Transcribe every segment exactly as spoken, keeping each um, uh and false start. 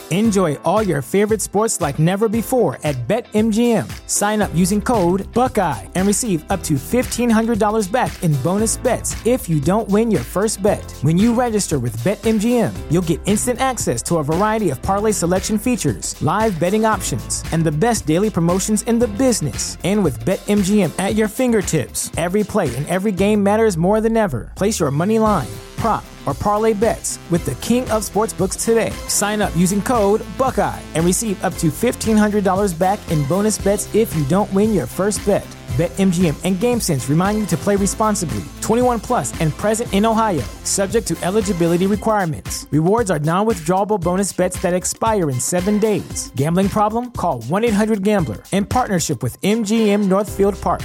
Enjoy all your favorite sports like never before at BetMGM. Sign up using code Buckeye and receive up to fifteen hundred dollars back in bonus bets if you don't win your first bet. When you register with BetMGM, you'll get instant access to a variety of parlay selection features, live betting options, and the best daily promotions in the business. And with BetMGM at your fingertips, every play and every game matters more than ever. Place your money line, prop, or parlay bets with the king of sportsbooks today. Sign up using code Buckeye and receive up to fifteen hundred dollars back in bonus bets if you don't win your first bet. BetMGM and GameSense remind you to play responsibly. twenty-one plus and present in Ohio, subject to eligibility requirements. Rewards are non-withdrawable bonus bets that expire in seven days. Gambling problem? Call one eight hundred gambler in partnership with M G M Northfield Park.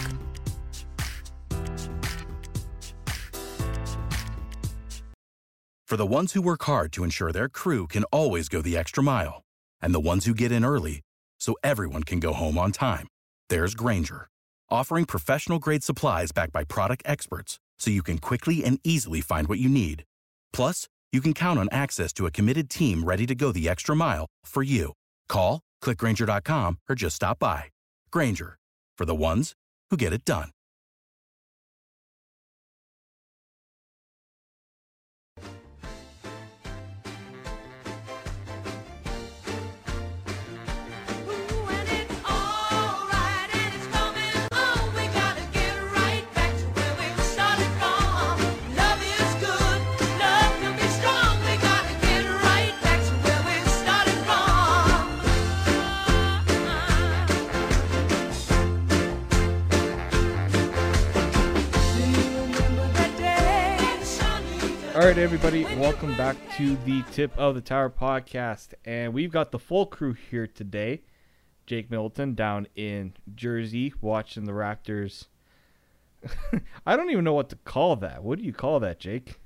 For the ones who work hard to ensure their crew can always go the extra mile, and the ones who get in early so everyone can go home on time, there's Grainger, offering professional-grade supplies backed by product experts so you can quickly and easily find what you need. Plus, you can count on access to a committed team ready to go the extra mile for you. Call, click Grainger dot com, or just stop by. Grainger, for the ones who get it done. All right, everybody, welcome back to the Tip of the Tower podcast, and we've got the full crew here today. Jake Middleton down in Jersey watching the Raptors. I don't even know what to call that. What do you call that, Jake?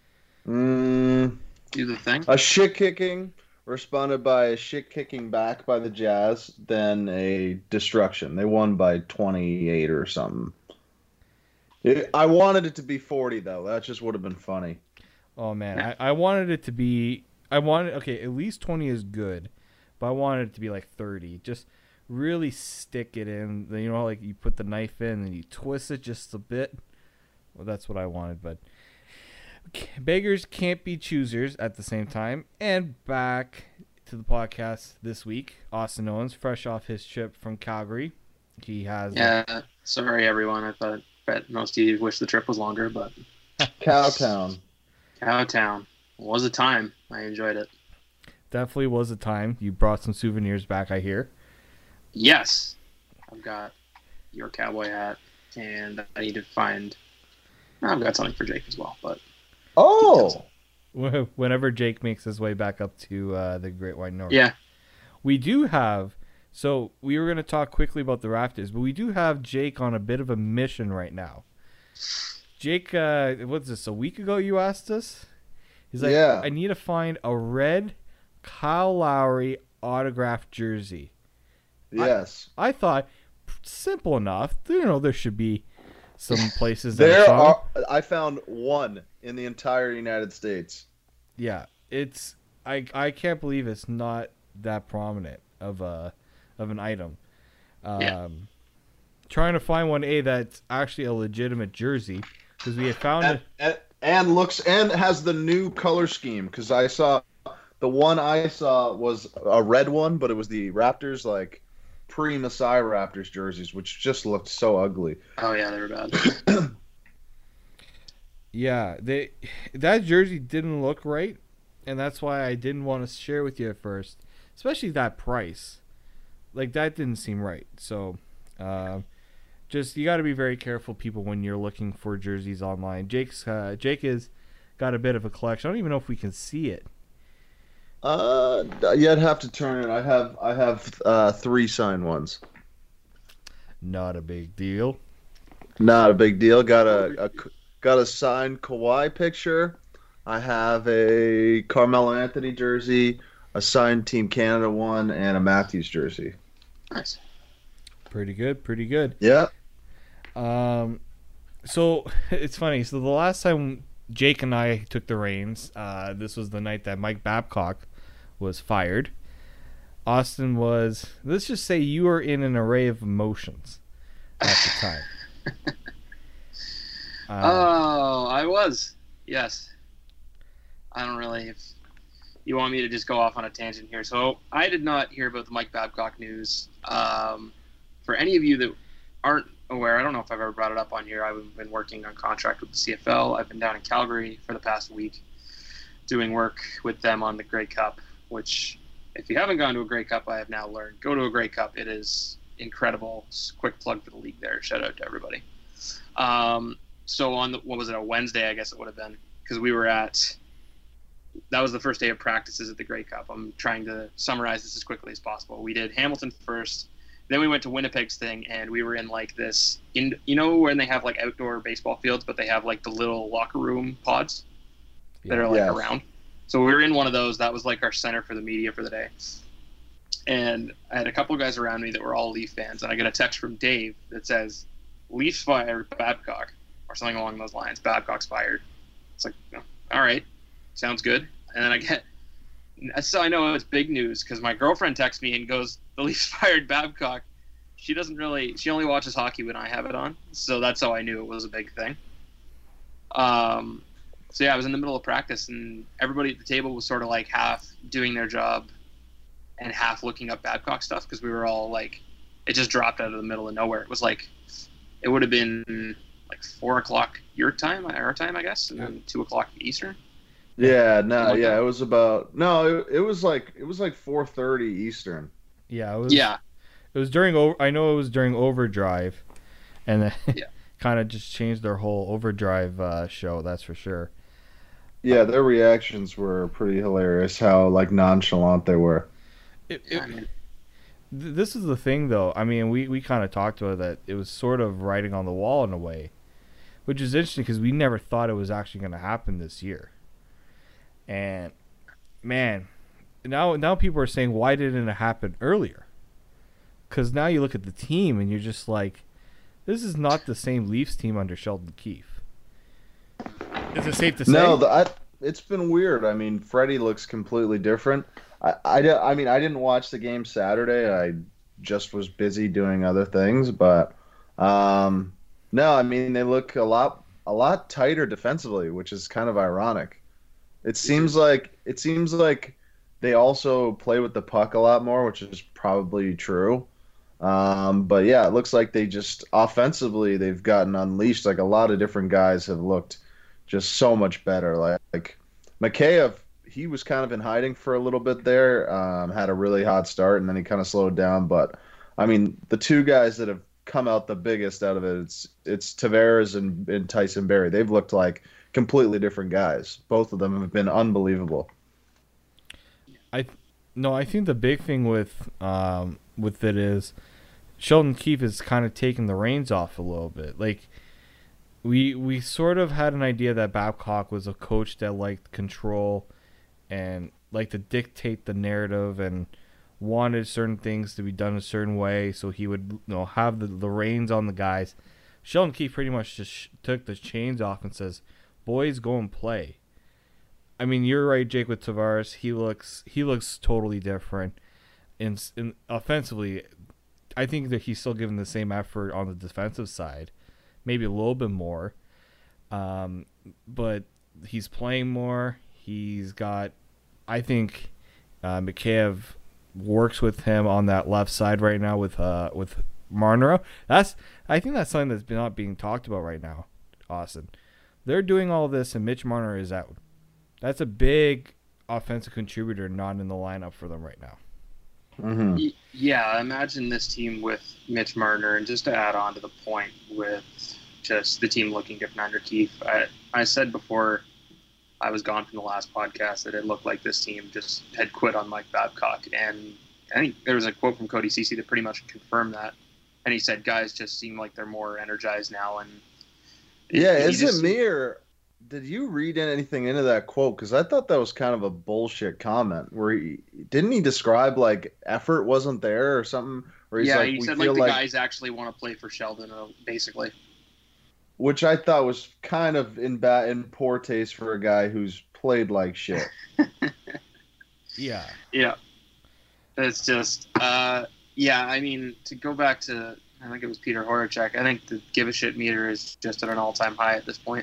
Mm, Do the thing. a shit kicking responded by a shit kicking back by the Jazz, then a destruction. They won by twenty-eight or something. It, I wanted it to be forty, though. That just would have been funny. Oh, man, I, I wanted it to be, I wanted, okay, at least twenty is good, but I wanted it to be like thirty. Just really stick it in, you know, like you put the knife in and you twist it just a bit. Well, that's what I wanted, but beggars can't be choosers at the same time. And back to the podcast this week, Austin Owens, fresh off his trip from Calgary. He has... Yeah, sorry, everyone. I thought bet most of you wish the trip was longer, but... Cowtown. Cowtown. Was a time. I enjoyed it. Definitely was a time. You brought some souvenirs back, I hear. Yes. I've got your cowboy hat, and I need to find... I've got something for Jake as well, but... Oh! Whenever Jake makes his way back up to uh, the Great White North. Yeah. We do have... So, we were going to talk quickly about the Raptors, but we do have Jake on a bit of a mission right now. Jake, uh, what's this, a week ago you asked us? He's like, Yeah. I need to find a red Kyle Lowry autographed jersey. Yes. I thought, simple enough. You know, there should be some places that There are... are. I found one in the entire United States. Yeah, it's... I I can't believe it's not that prominent of a of an item. Um, Yeah. Trying to find one, A, that's actually a legitimate jersey, because we had found And, it... and, and looks and has the new color scheme, because I saw the one I saw was a red one, but it was the Raptors, like pre-Masai Raptors jerseys, which just looked so ugly. Oh, yeah, they were bad. Yeah, they that jersey didn't look right, and that's why I didn't want to share with you at first, especially that price. Like, that didn't seem right. So, uh, just you got to be very careful, people, when you're looking for jerseys online. Jake's uh, Jake has got a bit of a collection. I don't even know if we can see it. Uh, you'd have to turn it. I have I have uh, three signed ones. Not a big deal. Not a big deal. Got a, a got a signed Kawhi picture. I have a Carmelo Anthony jersey, a signed Team Canada one, and a Matthews jersey. Nice. Pretty good, pretty good. Yeah. Um, so it's funny. So the last time Jake and I took the reins, uh, this was the night that Mike Babcock was fired. Austin was, let's just say you were in an array of emotions at the time. um, oh, I was. Yes. I don't really, if you want me to just go off on a tangent here. So I did not hear about the Mike Babcock news. Um, for any of you that aren't aware, I don't know if I've ever brought it up on here. I've been working on contract with the C F L. I've been down in Calgary for the past week doing work with them on the Grey Cup, which if you haven't gone to a Grey Cup, I have now learned, go to a Grey Cup. It is incredible. Quick plug for the league there. Shout out to everybody. Um, so on the, what was it, a Wednesday, I guess it would have been, because we were at, that was the first day of practices at the Grey Cup. I'm trying to summarize this as quickly as possible. We did Hamilton first, then we went to Winnipeg's thing, and we were in like this, in, you know when they have like outdoor baseball fields, but they have like the little locker room pods that are like Yes. around. So we were in one of those. That was like our center for the media for the day. And I had a couple of guys around me that were all Leaf fans, and I get a text from Dave that says, Leafs fired Babcock, or something along those lines. Babcock's fired. It's like, oh, all right, sounds good. And then I get, so I know it's big news because my girlfriend texts me and goes, the Leafs fired Babcock. She doesn't really, she only watches hockey when I have it on. So that's how I knew it was a big thing. Um, so yeah, I was in the middle of practice, and everybody at the table was sort of like half doing their job and half looking up Babcock stuff, because we were all like, it just dropped out of the middle of nowhere. It was like, it would have been like four o'clock your time, our time, I guess, and then two o'clock Eastern. Yeah, no, Like yeah, that. it was about no, it, it was like it was like four thirty Eastern. Yeah, it was. Yeah. It was during. o- I know it was during Overdrive, and then Yeah. kind of just changed their whole Overdrive uh, show. That's for sure. Yeah, their reactions were pretty hilarious. How like nonchalant they were. It, Yeah, it, I mean, th- this is the thing, though. I mean, we, we kind of talked about that. It was sort of writing on the wall in a way, which is interesting because we never thought it was actually going to happen this year. And man, now now people are saying, why didn't it happen earlier? Because now you look at the team and you're just like, this is not the same Leafs team under Sheldon Keefe. Is it safe to say? No, the, I, it's been weird. I mean, Freddie looks completely different. I, I, di- I mean, I didn't watch the game Saturday. I just was busy doing other things. But um, no, I mean, they look a lot a lot tighter defensively, which is kind of ironic. It seems like it seems like they also play with the puck a lot more, which is probably true. Um, but yeah, it looks like they just offensively they've gotten unleashed. Like a lot of different guys have looked just so much better. Like, like Mikheyev, he was kind of in hiding for a little bit there. Um, had a really hot start and then he kind of slowed down. But I mean, the two guys that have come out the biggest out of it, it's it's Tavares and, and Tyson Barrie. They've looked like completely different guys. Both of them have been unbelievable. I no, I think the big thing with um with it is Sheldon Keefe is kind of taking the reins off a little bit. Like we we sort of had an idea that Babcock was a coach that liked control and liked to dictate the narrative and wanted certain things to be done a certain way, so he would, you know, have the, the reins on the guys. Sheldon Keefe pretty much just sh- took the chains off and says, "Boys, go and play." I mean, you're right, Jake, with Tavares. He looks he looks totally different. In, in offensively, I think that he's still giving the same effort on the defensive side, maybe a little bit more. Um, but he's playing more. He's got, I think, uh, Mikheyev works with him on that left side right now with uh with Marner. That's I think that's something that's not being talked about right now, Austin. They're doing all this and Mitch Marner is out. That's a big offensive contributor not in the lineup for them right now. Mm-hmm. y- yeah, imagine this team with Mitch Marner, and just to add on to the point with just the team looking different under Keefe, I, I said before I was gone from the last podcast that it looked like this team just had quit on Mike Babcock, and I think there was a quote from Cody Ceci that pretty much confirmed that, and he said guys just seem like they're more energized now. And Yeah, he is just- it me or did you read anything into that quote? Because I thought that was kind of a bullshit comment. Where he didn't he describe like effort wasn't there or something? Where he's yeah, like, he we said feel like the like, guys actually want to play for Sheldon, uh, basically. which I thought was kind of in bad in poor taste for a guy who's played like shit. Yeah. Yeah. It's just, uh, yeah, I mean, to go back to, I think it was Peter Horacek, I think the give a shit meter is just at an all-time high at this point.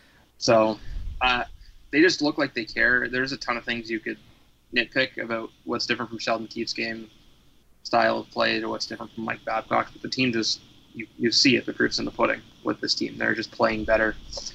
So, uh, they just look like they care. There's a ton of things you could nitpick about what's different from Sheldon Keefe's game style of play to what's different from Mike Babcock, but the team just, you, you see it, the proof's in the pudding with this team. They're just playing better.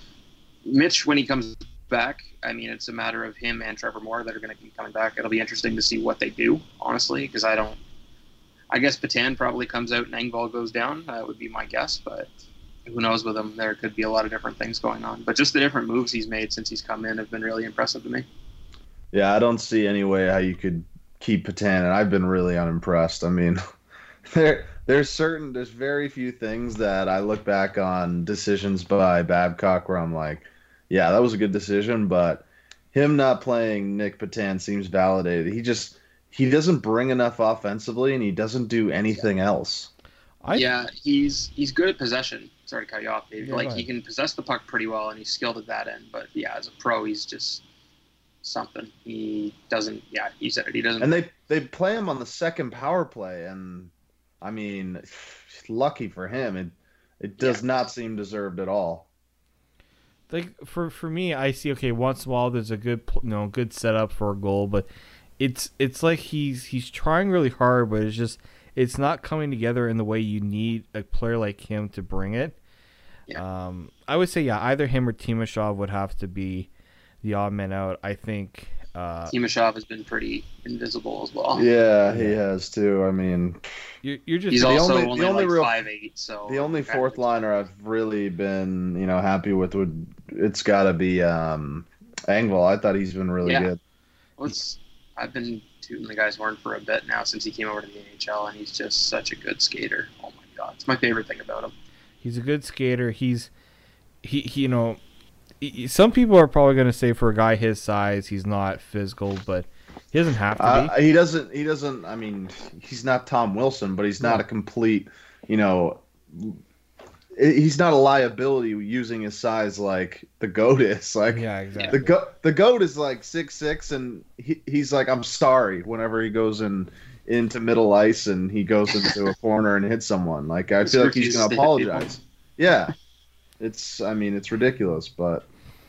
Mitch, when he comes back, I mean, it's a matter of him and Trevor Moore that are going to keep coming back. It'll be interesting to see what they do, honestly, because I don't, I guess Patan probably comes out and Engvall goes down. That would be my guess, but who knows with him? There could be a lot of different things going on. But just the different moves he's made since he's come in have been really impressive to me. Yeah, I don't see any way how you could keep Patan, and I've been really unimpressed. I mean, there there's certain there's very few things that I look back on decisions by Babcock where I'm like, yeah, that was a good decision, but him not playing Nick Patan seems validated. He just he doesn't bring enough offensively, and he doesn't do anything else. I, yeah, he's he's good at possession. Sorry to cut you off, Dave. Yeah, like he can possess the puck pretty well, and he's skilled at that end. But yeah, as a pro, he's just something. He doesn't. Yeah, he said it. He doesn't. And they they play him on the second power play, and I mean, lucky for him, it it does yeah. not seem deserved at all. Like for for me, I see okay. Once in a while, there's a good you know good setup for a goal, but it's it's like he's he's trying really hard, but it's just it's not coming together in the way you need a player like him to bring it. Yeah. Um, I would say yeah, either him or Timashov would have to be the odd man out. I think uh, Timashov has been pretty invisible as well. Yeah, he has too. I mean, you're, you're just he's the also only, only, the only like real, five eight. So the only fourth liner I've really been you know happy with would it's got to be um, Engvall. I thought he's been really yeah. good. Well, it's, I've been tooting the guy's horn for a bit now since he came over to the N H L, and he's just such a good skater. Oh my god, it's my favorite thing about him. He's a good skater. He's he, he you know. Some people are probably going to say for a guy his size, he's not physical, but he doesn't have to uh, be. He doesn't. He doesn't. I mean, he's not Tom Wilson, but he's not no. a complete. You know, he's not a liability using his size like the GOAT is. Like, yeah, exactly. The GOAT, the GOAT is like six six, and he, he's like, I'm sorry whenever he goes in into middle ice and he goes into a corner and hits someone. Like, I feel like he's going to apologize. Yeah, it's. I mean, it's ridiculous, but.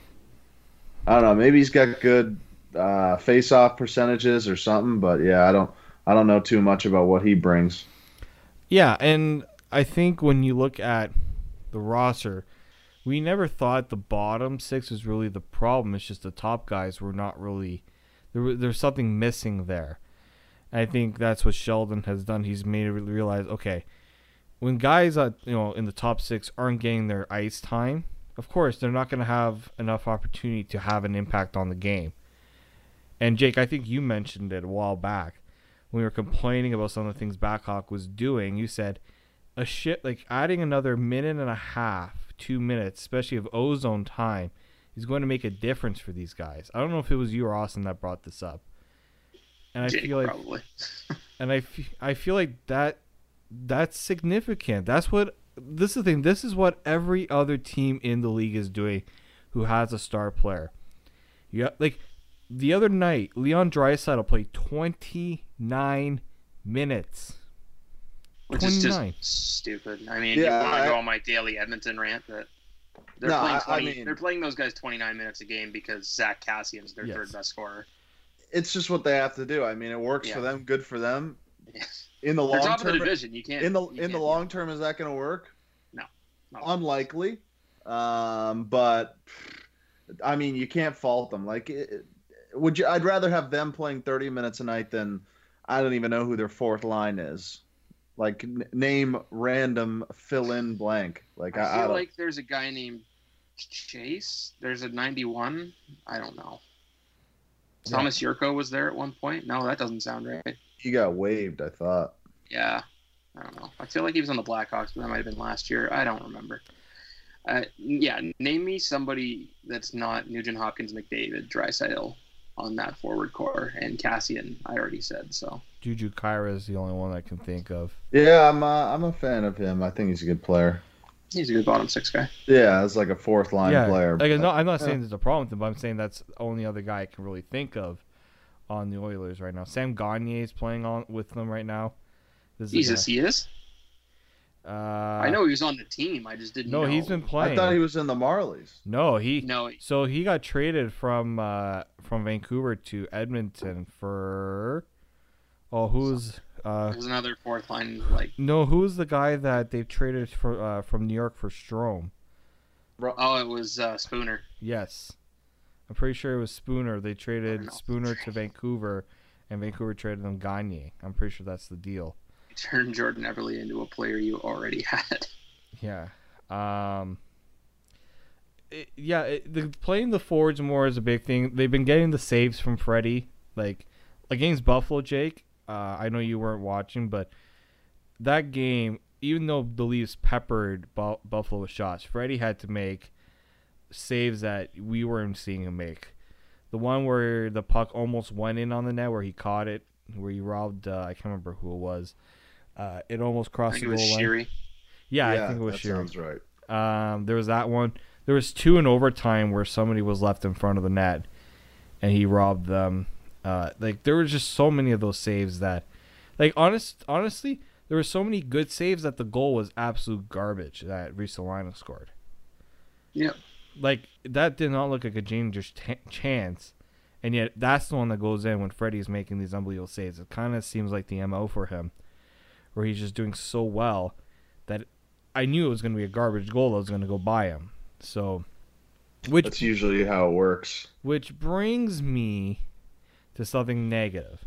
I don't know. Maybe he's got good uh, face-off percentages or something, but yeah, I don't. I don't know too much about what he brings. Yeah, and I think when you look at the roster, we never thought the bottom six was really the problem. It's just the top guys were not really. There, there's something missing there. And I think that's what Sheldon has done. He's made it realize, okay, when guys uh, you know in the top six aren't getting their ice time. Of course, they're not going to have enough opportunity to have an impact on the game. And, Jake, I think you mentioned it a while back. When we were complaining about some of the things Babcock was doing, you said a shit like adding another minute and a half, two minutes, especially of ozone time, is going to make a difference for these guys. I don't know if it was you or Austin that brought this up. And I Jake, feel like probably. and I, f- I feel like that that's significant. That's what This is the thing. This is what every other team in the league is doing who has a star player. Yeah, like the other night, Leon Draisaitl played twenty-nine minutes. Which twenty-nine. Is just stupid. I mean, yeah, you want to I, go on my daily Edmonton rant that they're no, playing twenty. I mean, they're playing those guys twenty-nine minutes a game because Zach Kassian's their yes. third best scorer. It's just what they have to do. I mean, it works yeah. for them. Good for them. Yes. In the They're long top term, of the division. You can't. in the you in can't the long term, is that going to work? No, no. Unlikely. Um, but I mean, you can't fault them. Like, it, would you? I'd rather have them playing thirty minutes a night than I don't even know who their fourth line is. Like, n- name random fill in blank. Like, I, I feel I don't... like there's a guy named Chase. There's a ninety-one. I don't know. Yeah. Thomas Yurko was there at one point. No, that doesn't sound right. He got waived, I thought. Yeah. I don't know. I feel like he was on the Blackhawks, but that might have been last year. I don't remember. Uh, yeah, name me somebody that's not Nugent Hopkins, McDavid, Draisaitl on that forward core, and Kassian, I already said, so. Juju Kyra is the only one I can think of. Yeah, I'm a, I'm a fan of him. I think he's a good player. He's a good bottom six guy. Yeah, it's like a fourth line yeah, player. Like, but, no, I'm not saying yeah. there's a problem with him, but I'm saying that's the only other guy I can really think of on the Oilers right now. Sam Gagner is playing on with them right now. This Jesus, he is? Uh, I know he was on the team. I just didn't no, know. he's been playing. I thought he was in the Marlies. No, he No. So he got traded from uh, from Vancouver to Edmonton for oh who's uh There's another fourth line, like, no who's the guy that they traded for uh, from New York for Strome? oh, it was uh, Spooner. Yes, I'm pretty sure it was Spooner. They I traded don't know. Spooner to Vancouver, and Vancouver traded them Gagner. I'm pretty sure that's the deal. You turned Jordan Everly into a player you already had. Yeah. Um. It, yeah, it, the, playing the forwards more is a big thing. They've been getting the saves from Freddie, like against Buffalo. Jake, uh, I know you weren't watching, but that game, even though the Leafs peppered Bu- Buffalo with shots, Freddie had to make saves that we weren't seeing him make. The one where the puck almost went in on the net, where he caught it, where he robbed. Uh, I can't remember who it was. Uh, it almost I crossed think the it was goal line. Sheary. Yeah, yeah, I think it was that Shearer. sounds right. Um, there was that one. There was two in overtime where somebody was left in front of the net, and he robbed them. Uh, like there were just so many of those saves that, like honest, honestly, there were so many good saves that the goal was absolute garbage that Ristolainen scored. Yep. Like that did not look like a dangerous t- chance, and yet that's the one that goes in when Freddie's making these unbelievable saves. It kind of seems like the M O for him, where he's just doing so well that I knew it was going to be a garbage goal that was going to go by him. So, which That's usually how it works. which brings me to something negative.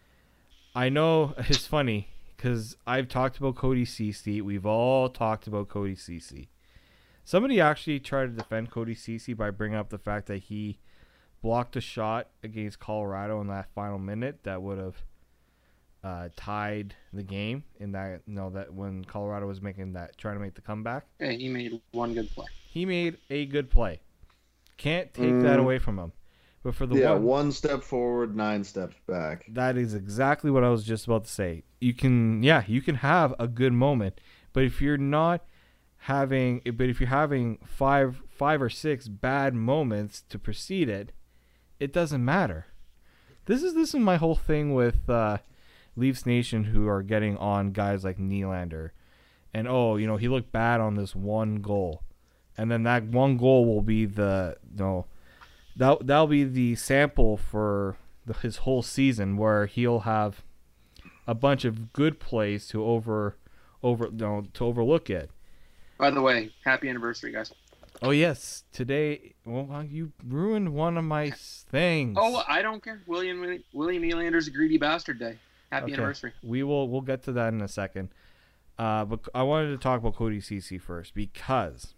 I know it's funny because I've talked about Cody Ceci. We've all talked about Cody Ceci. Somebody actually tried to defend Cody Ceci by bringing up the fact that he blocked a shot against Colorado in that final minute that would have uh, tied the game in that you know that when Colorado was making that trying to make the comeback. Hey, he made one good play. He made a good play. Can't take Mm. that away from him. But for the Yeah, one, one step forward, nine steps back. that is exactly what I was just about to say. You can, yeah, you can have a good moment, but if you're not having, but if you're having five, five or six bad moments to precede it, it doesn't matter. This is this is my whole thing with uh, Leafs Nation, who are getting on guys like Nylander, and oh, you know, he looked bad on this one goal, and then that one goal will be the you know, that that'll be the sample for the, his whole season, where he'll have a bunch of good plays to over over you know, to overlook it. By the way, happy anniversary, guys. Oh yes, today. Well, you ruined one of my things. Oh, I don't care. William William Nylander's a greedy bastard day. Happy Okay. anniversary. We will we'll get to that in a second. Uh, but I wanted to talk about Cody Ceci first because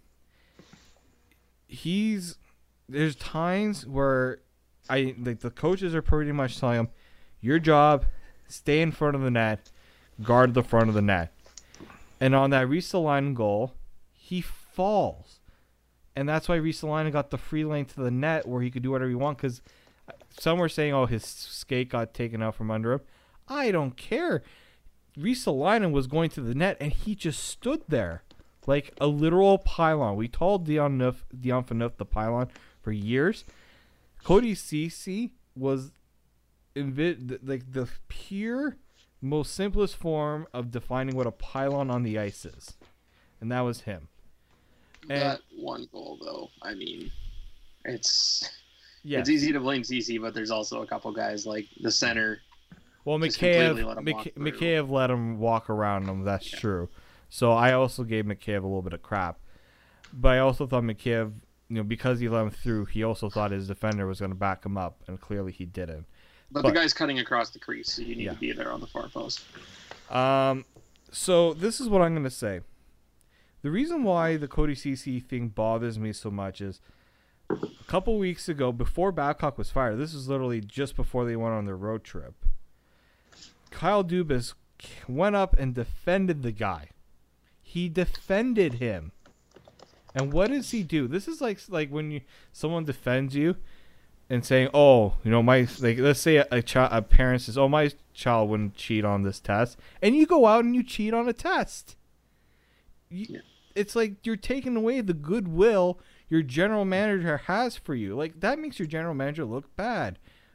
he's there's times where I like the coaches are pretty much telling him, your job, stay in front of the net, guard the front of the net. And on that Ristolainen goal, he falls. And that's why Ristolainen got the free lane to the net where he could do whatever he wants. Because some were saying, oh, his skate got taken out from under him. I don't care. Ristolainen was going to the net, and he just stood there like a literal pylon. We called Dion Phaneuf, Dion Phaneuf the pylon for years. Cody Ceci was invi- like the pure, most simplest form of defining what a pylon on the ice is. And that was him. And That one goal, though, I mean, it's yes. it's easy to blame C C, but there's also a couple guys like the center. Well, just Mikheyev, completely let him walk Mik- through. Mikheyev let him walk around him. That's Yeah. true. So I also gave Mikheyev a little bit of crap. But I also thought Mikheyev, you know, because he let him through, he also thought his defender was going to back him up, and clearly he didn't. But, But- the guy's cutting across the crease, so you need Yeah. to be there on the far post. Um, so this is what I'm going to say. The reason why the Cody Ceci thing bothers me so much is a couple weeks ago, before Babcock was fired, this is literally just before they went on their road trip, Kyle Dubas went up and defended the guy. He defended him. And what does he do? This is like like when you someone defends you and saying, "Oh, you know, my like let's say a, a child a parent says, "Oh, my child wouldn't cheat on this test." And you go out and you cheat on a test. You, Yeah. It's like you're taking away the goodwill your general manager has for you. Like that makes your general manager look bad.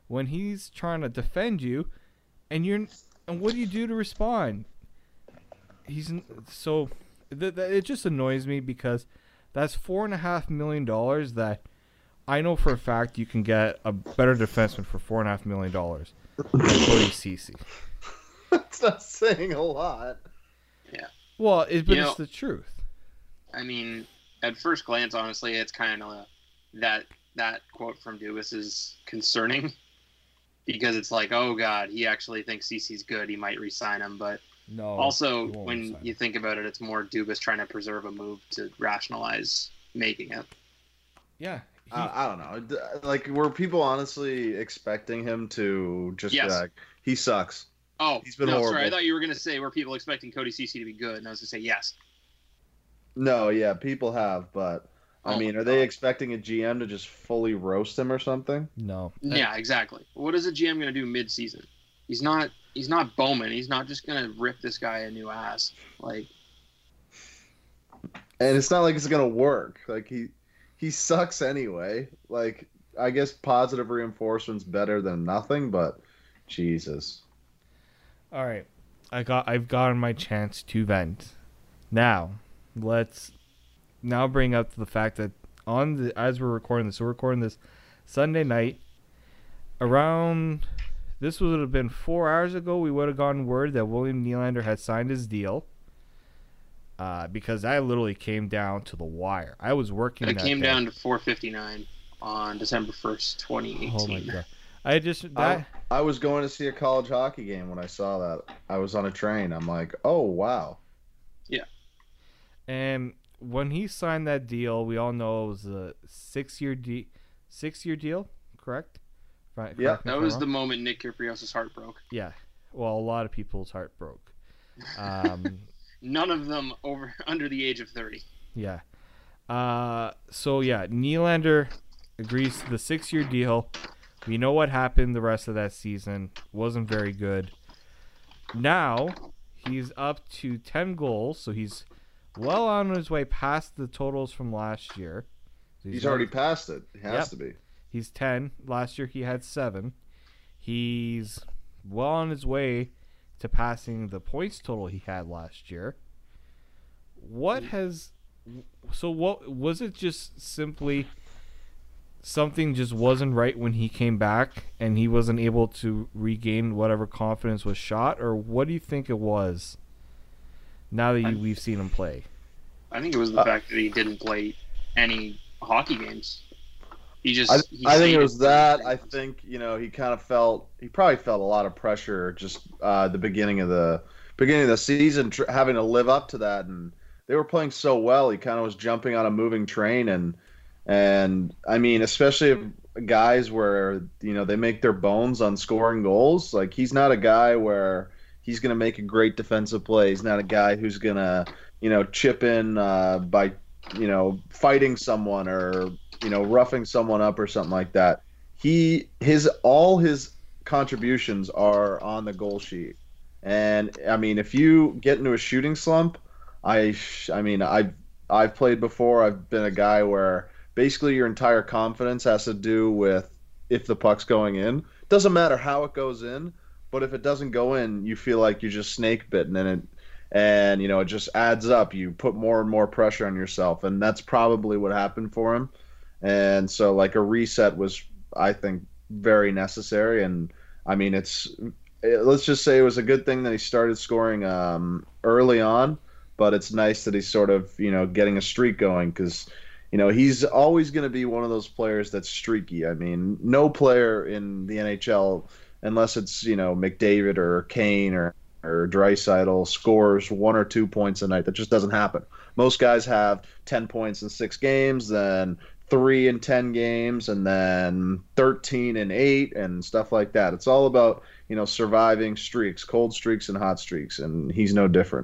when he's trying to defend you, and you're and what do you do to respond? He's so th- th- it just annoys me because that's four and a half million dollars that I know for a fact you can get a better defenseman for four and a half million dollars than Cody Ceci. That's not saying a lot. Yeah. Well, it, but You it's know, the truth. I mean, at first glance, honestly, it's kind of that that quote from Dubas is concerning because it's like, oh god, he actually thinks Ceci's good. He might re-sign him, but No. also he won't when re-sign you him. think about it, it's more Dubas trying to preserve a move to rationalize making it. Yeah. He, I, I don't know. D- Like, were people honestly expecting him to just Yes. be like, he sucks? Oh, He's been no, horrible. sorry. I thought you were going to say were people expecting Cody Ceci to be good, and I was going to say yes. No, yeah, people have, but I Oh mean, my are they God. expecting a G M to just fully roast him or something? no. Yeah, exactly. What is a G M going to do mid-season? He's not. He's not Bowman. He's not just going to rip this guy a new ass. Like, And it's not like it's gonna work. Like he, he sucks anyway. Like I guess positive reinforcement's better than nothing, but Jesus. All right, I got. I've gotten my chance to vent. Now, let's now bring up the fact that on the as we're recording this, we're recording this Sunday night. Around this would have been four hours ago. We would have gotten word that William Nylander had signed his deal. Uh, because that literally came down to the wire. I was working. it that came day. down to four fifty-nine on December first, twenty eighteen. Oh my god! I just that. I, I was going to see a college hockey game when I saw that. I was on a train. I'm like, oh wow. And when he signed that deal, we all know it was a six-year de- six-year deal, correct? Right, Yeah. correct me if That I'm was wrong. the moment Nick Kyrgios's heart broke. Yeah. Well, a lot of people's heart broke. Um, None of them over under the age of thirty. yeah. Uh, so yeah, Nylander agrees to the six-year deal. We know what happened the rest of that season. Wasn't very good. Now he's up to ten goals, so he's well on his way past the totals from last year. So He's already passed it. It has Yep. to be. He's ten. Last year he had seven. He's well on his way to passing the points total he had last year. What has so what was it just simply something just wasn't right when he came back and he wasn't able to regain whatever confidence was shot, or what do you think it was now that you, we've seen him play? I think it was the Uh, fact that he didn't play any hockey games. He just. I, he I think stayed it was in that. the I games. think you know he kind of felt he probably felt a lot of pressure just uh, the beginning of the beginning of the season, tr- having to live up to that, and they were playing so well. He kind of was jumping on a moving train, and and I mean, especially if guys where you know they make their bones on scoring goals. Like he's not a guy where he's going to make a great defensive play. He's not a guy who's going to you know chip in uh, by you know fighting someone or you know, roughing someone up or something like that. He his all his contributions are on the goal sheet. And I mean, if you get into a shooting slump, I I mean, I've I've played before. I've been a guy where basically your entire confidence has to do with if the puck's going in. Doesn't matter how it goes in, but if it doesn't go in, you feel like you're just snake bitten and it and you know, it just adds up. You put more and more pressure on yourself, and that's probably what happened for him. And so, like, a reset was, I think, very necessary. And, I mean, it's it, let's just say it was a good thing that he started scoring um, early on, but it's nice that he's sort of, you know, getting a streak going because, you know, he's always going to be one of those players that's streaky. I mean, no player in the N H L, unless it's, you know, McDavid or Kane or, or Draisaitl, scores one or two points a night. That just doesn't happen. Most guys have ten points in six games, then three in ten games, and then thirteen in eight, and stuff like that. It's all about, you know, surviving streaks, cold streaks and hot streaks, and he's no different.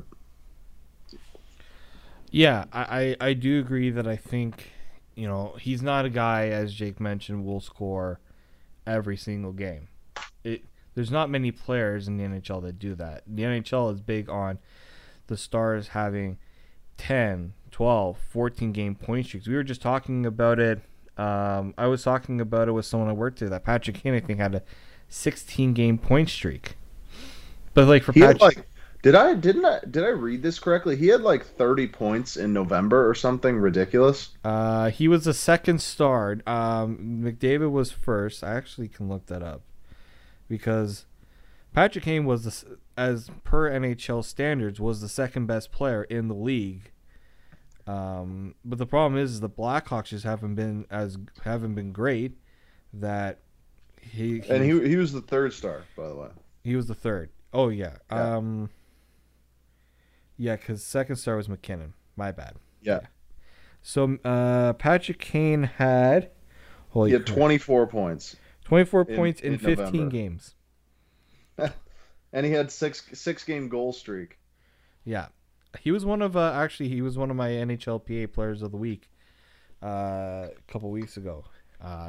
Yeah, I, I, I do agree that I think, you know, he's not a guy, as Jake mentioned, will score every single game. It There's not many players in the N H L that do that. The N H L is big on the Stars having ten, twelve, fourteen game point streaks. We were just talking about it Um, I was talking about it with someone I worked with that Patrick Kane, I think, had a sixteen game point streak. But like for he Patrick, had like, did I didn't I did I read this correctly? He had like thirty points in November or something ridiculous. uh, he was the second star. Um, McDavid was first. I actually can look that up because Patrick Kane was the, as per N H L standards, was the second best player in the league. Um, but the problem is, is the Blackhawks just haven't been as haven't been great. That he, he And he he was the third star, by the way. he was the third. Oh yeah, Yeah. um, yeah, because second star was McKinnon. My bad. Yeah. So uh, Patrick Kane had holy He had crap, twenty-four points. twenty-four in- points in, in fifteen November. games. And he had six six game goal streak. Yeah, he was one of uh, actually he was one of my N H L P A players of the week uh, a couple weeks ago. Uh,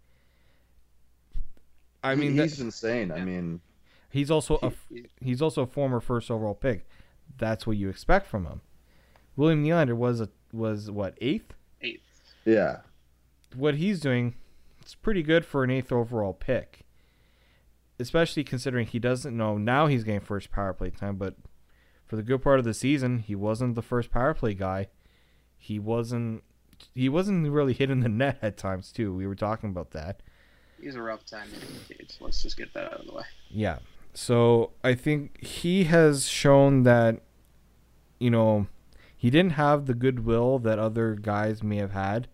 I He- mean, that- he's insane. I Yeah. mean, he's also a He- he's also a former first overall pick. That's what you expect from him. William Nylander was a was what eighth? Eighth. yeah. What he's doing, it's pretty good for an eighth overall pick. Especially considering he doesn't know now he's getting first power play time, but for the good part of the season, he wasn't the first power play guy. He wasn't he wasn't really hitting the net at times too. We were talking about that. He's a rough time in the Cage. Let's just get that out of the way. Yeah. So I think he has shown that, you know, he didn't have the goodwill that other guys may have had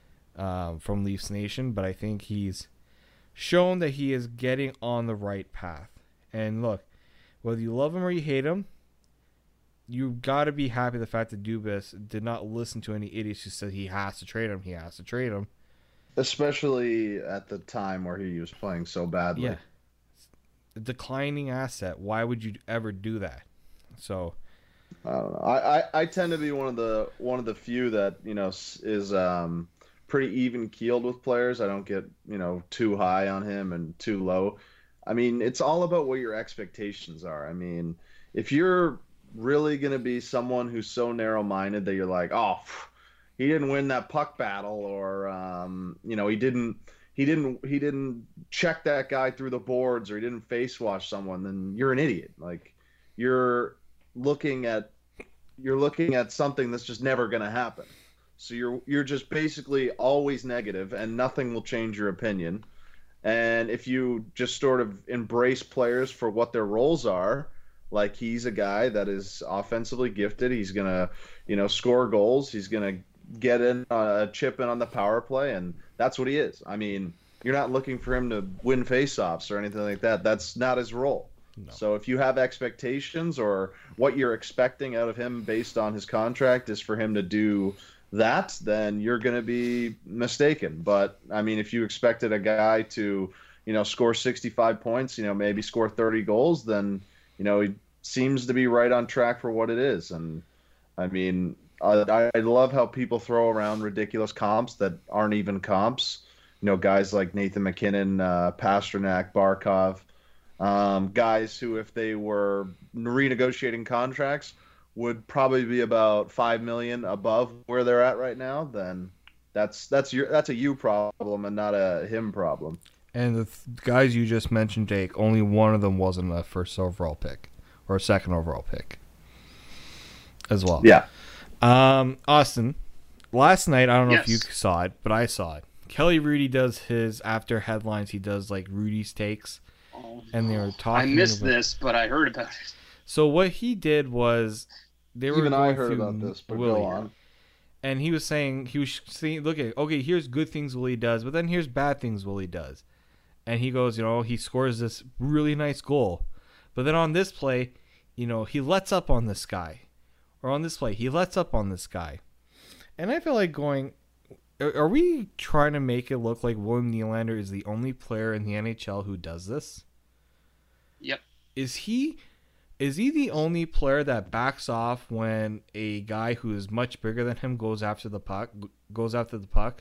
uh, from Leafs Nation, but I think he's shown that he is getting on the right path. And look, whether you love him or you hate him, you got to be happy the fact that Dubas did not listen to any idiots who said he has to trade him. He has to trade him. Especially at the time where he was playing so badly. Yeah. A declining asset. Why would you ever do that? So, I don't know. I, I, I tend to be one of the one of the few that you know s- is um, pretty even keeled with players. I don't get you know too high on him and too low. I mean, it's all about what your expectations are. I mean, if you're really going to be someone who's so narrow-minded that you're like, oh, phew, he didn't win that puck battle, or um, you know, he didn't he didn't he didn't check that guy through the boards, or he didn't face wash someone, then you're an idiot. Like you're looking at you're looking at something that's just never going to happen. So you're you're just basically always negative, and nothing will change your opinion. And if you just sort of embrace players for what their roles are, like he's a guy that is offensively gifted, he's going to, you know, score goals, he's going to get in uh, chip in on the power play, and that's what he is. I mean, you're not looking for him to win faceoffs or anything like that. That's not his role. No. So if you have expectations, or what you're expecting out of him based on his contract is for him to do that, then you're going to be mistaken. But I mean, if you expected a guy to, you know, score sixty-five points, you know, maybe score thirty goals, then, you know, he seems to be right on track for what it is. And I mean, I, I love how people throw around ridiculous comps that aren't even comps. You know, guys like Nathan McKinnon, uh, Pasternak, Barkov, um, guys who, if they were renegotiating contracts, would probably be about five million above where they're at right now. Then that's that's your that's a you problem and not a him problem. and the th- guys you just mentioned, Jake, only one of them wasn't a first overall pick or a second overall pick as well. Yeah. Um, Austin, last night, I don't know if you Yes. saw it, but I saw it. Kelly Rudy does his, after headlines, he does like Rudy's takes. Oh, And they were I talking missed about- this, but I heard about it. So what he did was, they were Even I going heard through about this, but Willie, go on. and he was saying, he was saying, look at, okay, here's good things Willie does, but then here's bad things Willie does. And he goes, you know, he scores this really nice goal, but then on this play, you know, he lets up on this guy, or on this play, he lets up on this guy. And I feel like going, are are we trying to make it look like William Nylander is the only player in the N H L who does this? Yep. Is he is he the only player that backs off when a guy who is much bigger than him goes after the puck goes after the puck?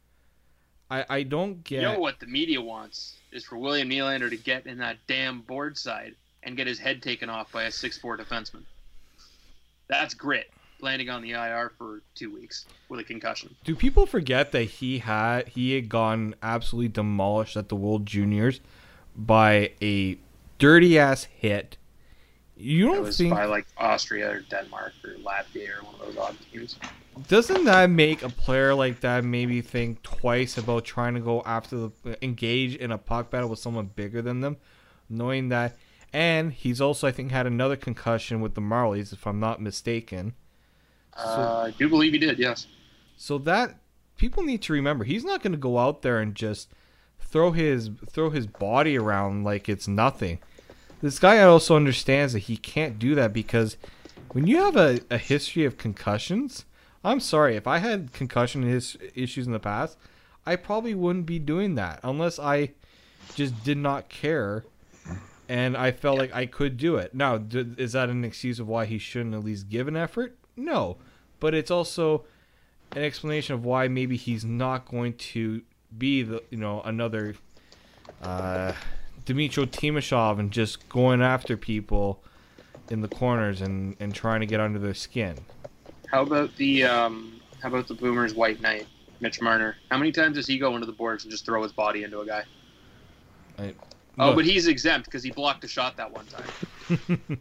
I I don't get. You know what the media wants is for William Nylander to get in that damn board side and get his head taken off by a six foot four defenseman. That's grit. landing on the I R for two weeks with a concussion. Do people forget that he had he had gone absolutely demolished at the World Juniors by a dirty ass hit? You don't it was think by like Austria or Denmark or Latvia or one of those odd teams. Doesn't that make a player like that maybe think twice about trying to go after the engage in a puck battle with someone bigger than them, knowing that? And he's also, I think, had another concussion with the Marlies, if I'm not mistaken. So, uh, I do believe he did, yes. So that people need to remember, he's not going to go out there and just throw his throw his body around like it's nothing. This guy also understands that he can't do that because when you have a, a history of concussions, I'm sorry, if I had concussion his issues in the past, I probably wouldn't be doing that unless I just did not care and I felt like I could do it. Now, is that an excuse of why he shouldn't at least give an effort? No, but it's also an explanation of why maybe he's not going to be the you know another uh, Dmytro Timashov and just going after people in the corners and, and trying to get under their skin. How about the um, how about the Boomers' White Knight, Mitch Marner? How many times does he go into the boards and just throw his body into a guy? I, oh, but he's exempt because he blocked a shot that one time.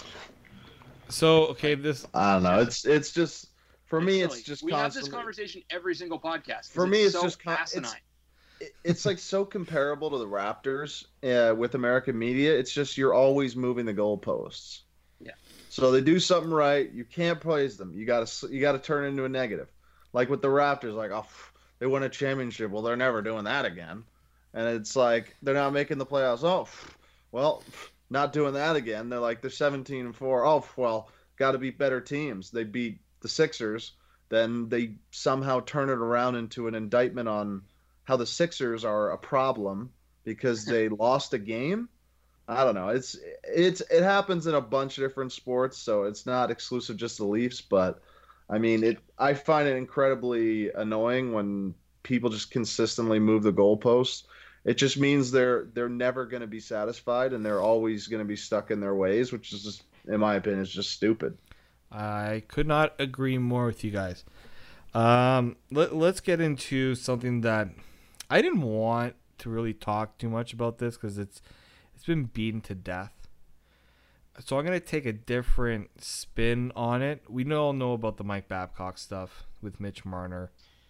So okay, this I don't know. It's it's just for it's me. silly. It's just we constantly, have this conversation every single podcast. For me, it's so just con- asinine. It's, it's like so comparable to the Raptors uh, with American media. It's just you're always moving the goalposts. Yeah. So they do something right, you can't praise them. You gotta you gotta turn it into a negative. Like with the Raptors, like oh they won a championship. Well, they're never doing that again. And it's like they're not making the playoffs. Oh, well, not doing that again. They're like they're seventeen and four. Oh, well, got to beat better teams. They beat the Sixers. Then they somehow turn it around into an indictment on how the Sixers are a problem because they lost a game. I don't know. It's it's it happens in a bunch of different sports, so it's not exclusive just to the Leafs. But I mean, it. I find it incredibly annoying when people just consistently move the goalposts. It just means they're they're never going to be satisfied, and they're always going to be stuck in their ways, which is just, in my opinion, is just stupid. I could not agree more with you guys. Um, let, let's get into something that I didn't want to really talk too much about this because it's it's been beaten to death. So I'm going to take a different spin on it. We all know about the Mike Babcock stuff with Mitch Marner.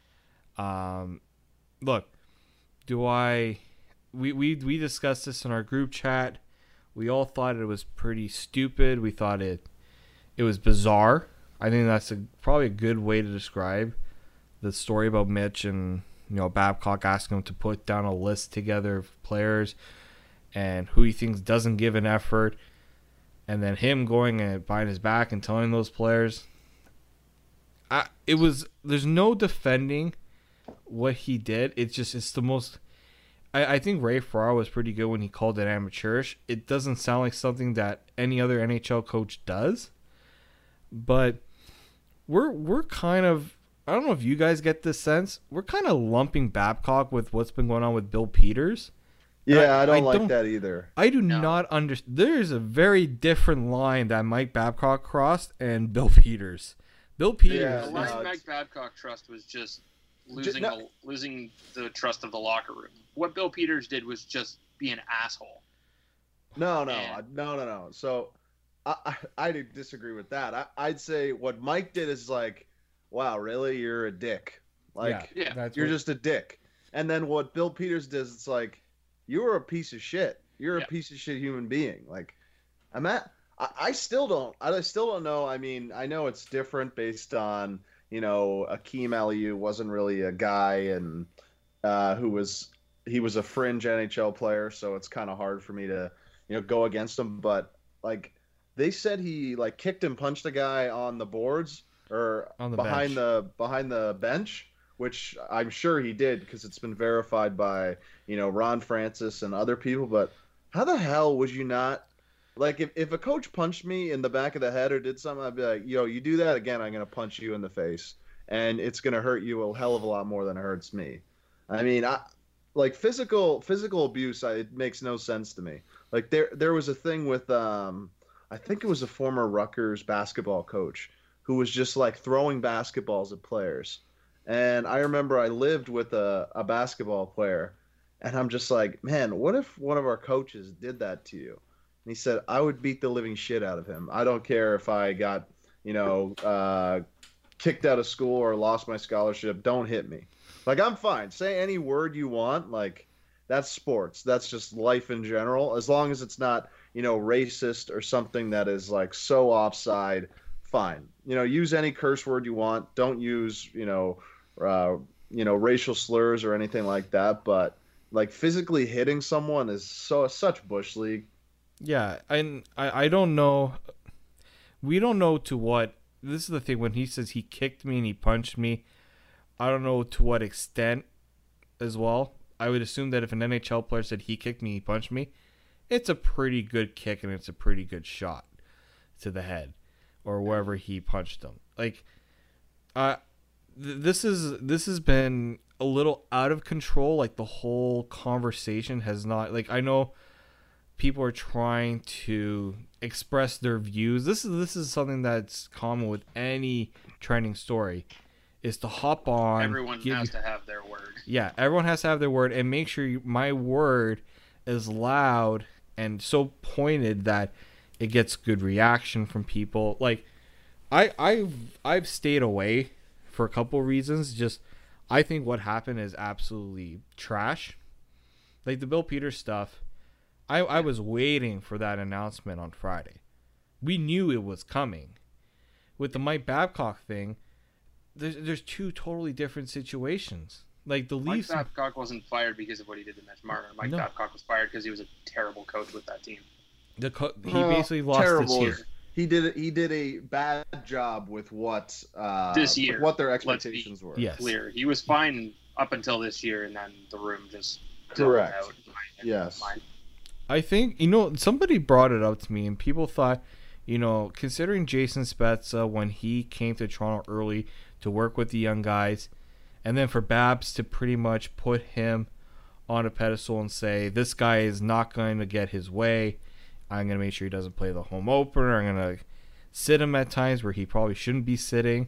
Um, look, do I... We, we, we discussed this in our group chat. We all thought it was pretty stupid. We thought it it was bizarre. I think that's a, probably a good way to describe the story about Mitch and you know Babcock asking him to put down a list together of players and who he thinks doesn't give an effort, and then him going and behind his back and telling those players. I, it was there's no defending what he did. It's just it's the most. I, I think Ray Ferraro was pretty good when he called it amateurish. It doesn't sound like something that any other N H L coach does, but we're we're kind of. I don't know if you guys get this sense. We're kind of lumping Babcock with what's been going on with Bill Peters. Yeah, I, I don't I like don't, that either. I do No. not understand. There's a very different line that Mike Babcock crossed and Bill Peters. Bill Peters. Yeah, The is- no, line it's- Mike Babcock trust was just losing no- the, losing the trust of the locker room. What Bill Peters did was just be an asshole. No, no, Yeah. no, no, no. So I, I, I do disagree with that. I, I'd say what Mike did is like, wow, really? You're a dick. Like, Yeah. that's you're what- just a dick. And then what Bill Peters does, it's like, you're a piece of shit. You're Yeah. a piece of shit human being. Like, I'm at. I, I still don't. I still don't know. I mean, I know it's different based on you know Akeem Aliu wasn't really a guy and uh, who was he was a fringe N H L player, so it's kind of hard for me to you know go against him. But like they said, he like kicked and punched a guy on the boards or On the behind bench. the behind the bench, which I'm sure he did because it's been verified by you know Ron Francis and other people. But how the hell would you not like if, if a coach punched me in the back of the head or did something, I'd be like, yo, you do that again, I'm gonna punch you in the face, and it's gonna hurt you a hell of a lot more than it hurts me. I mean, I like physical physical abuse. I, it makes no sense to me. Like there there was a thing with um I think it was a former Rutgers basketball coach who was just like throwing basketballs at players. And I remember I lived with a, a basketball player, and I'm just like, man, what if one of our coaches did that to you? And he said, I would beat the living shit out of him. I don't care if I got, you know, uh, kicked out of school or lost my scholarship. Don't hit me. Like, I'm fine. Say any word you want. Like, that's sports. That's just life in general. As long as it's not, you know, racist or something that is like so offside, fine. You know, use any curse word you want. Don't use, you know, uh, you know, racial slurs or anything like that. But like physically hitting someone is so such bush league. Yeah, and I, I don't know. We don't know to what. This is the thing. When he says he kicked me and he punched me, I don't know to what extent as well. I would assume that if an N H L player said he kicked me, he punched me, it's a pretty good kick and it's a pretty good shot to the head or wherever he punched him. Like, uh, th- this is this has been a little out of control. Like, the whole conversation has not. Like, I know people are trying to express their views. This is this is something that's common with any trending story, is to hop on. Everyone has you, to have their word. Yeah, everyone has to have their word, and make sure you, my word is loud and so pointed that it gets good reaction from people. Like, I I've I've stayed away for a couple reasons. Just I think what happened is absolutely trash. Like the Bill Peters stuff. I, I was waiting for that announcement on Friday. We knew it was coming. With the Mike Babcock thing, there's there's two totally different situations. Like the Leafs. Mike Babcock wasn't fired because of what he did to Mitch Marner. Mike no. Babcock was fired because he was a terrible coach with that team. The co- he uh, basically lost terrible. this year. He did he did a bad job with what uh, this year, what their expectations were. Yes. Clear. He was fine up until this year, and then the room just correct. Out. Yes. Mine. I think, you know, somebody brought it up to me, and people thought, you know, considering Jason Spezza when he came to Toronto early to work with the young guys, and then for Babs to pretty much put him on a pedestal and say, this guy is not going to get his way. I'm going to make sure he doesn't play the home opener. I'm going to sit him at times where he probably shouldn't be sitting.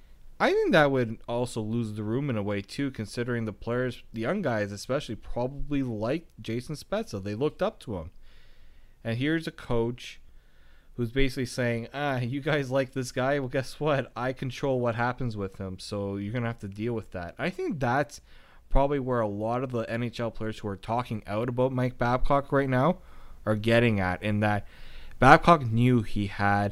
I think that would also lose the room in a way, too, considering the players, the young guys especially, probably liked Jason Spezza. They looked up to him. And here's a coach who's basically saying, ah, you guys like this guy? Well, guess what? I control what happens with him, so you're going to have to deal with that. I think that's probably where a lot of the N H L players who are talking out about Mike Babcock right now are getting at, in that Babcock knew he had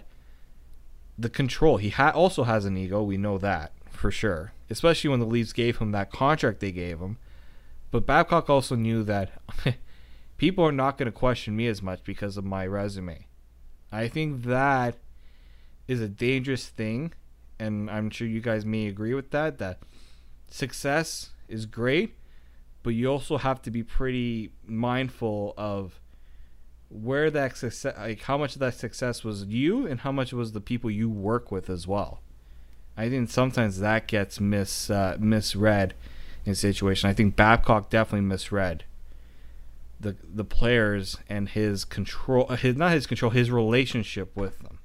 the control. He ha- also has an ego. We know that for sure, especially when the Leafs gave him that contract they gave him. But Babcock also knew that people are not going to question me as much because of my resume. I think that is a dangerous thing, and I'm sure you guys may agree with that, that success is great, but you also have to be pretty mindful of where that success, like how much of that success was you and how much was the people you work with as well. I think sometimes that gets mis uh, misread in a situation. I think Babcock definitely misread the the players and his control, his not his control, his relationship with them.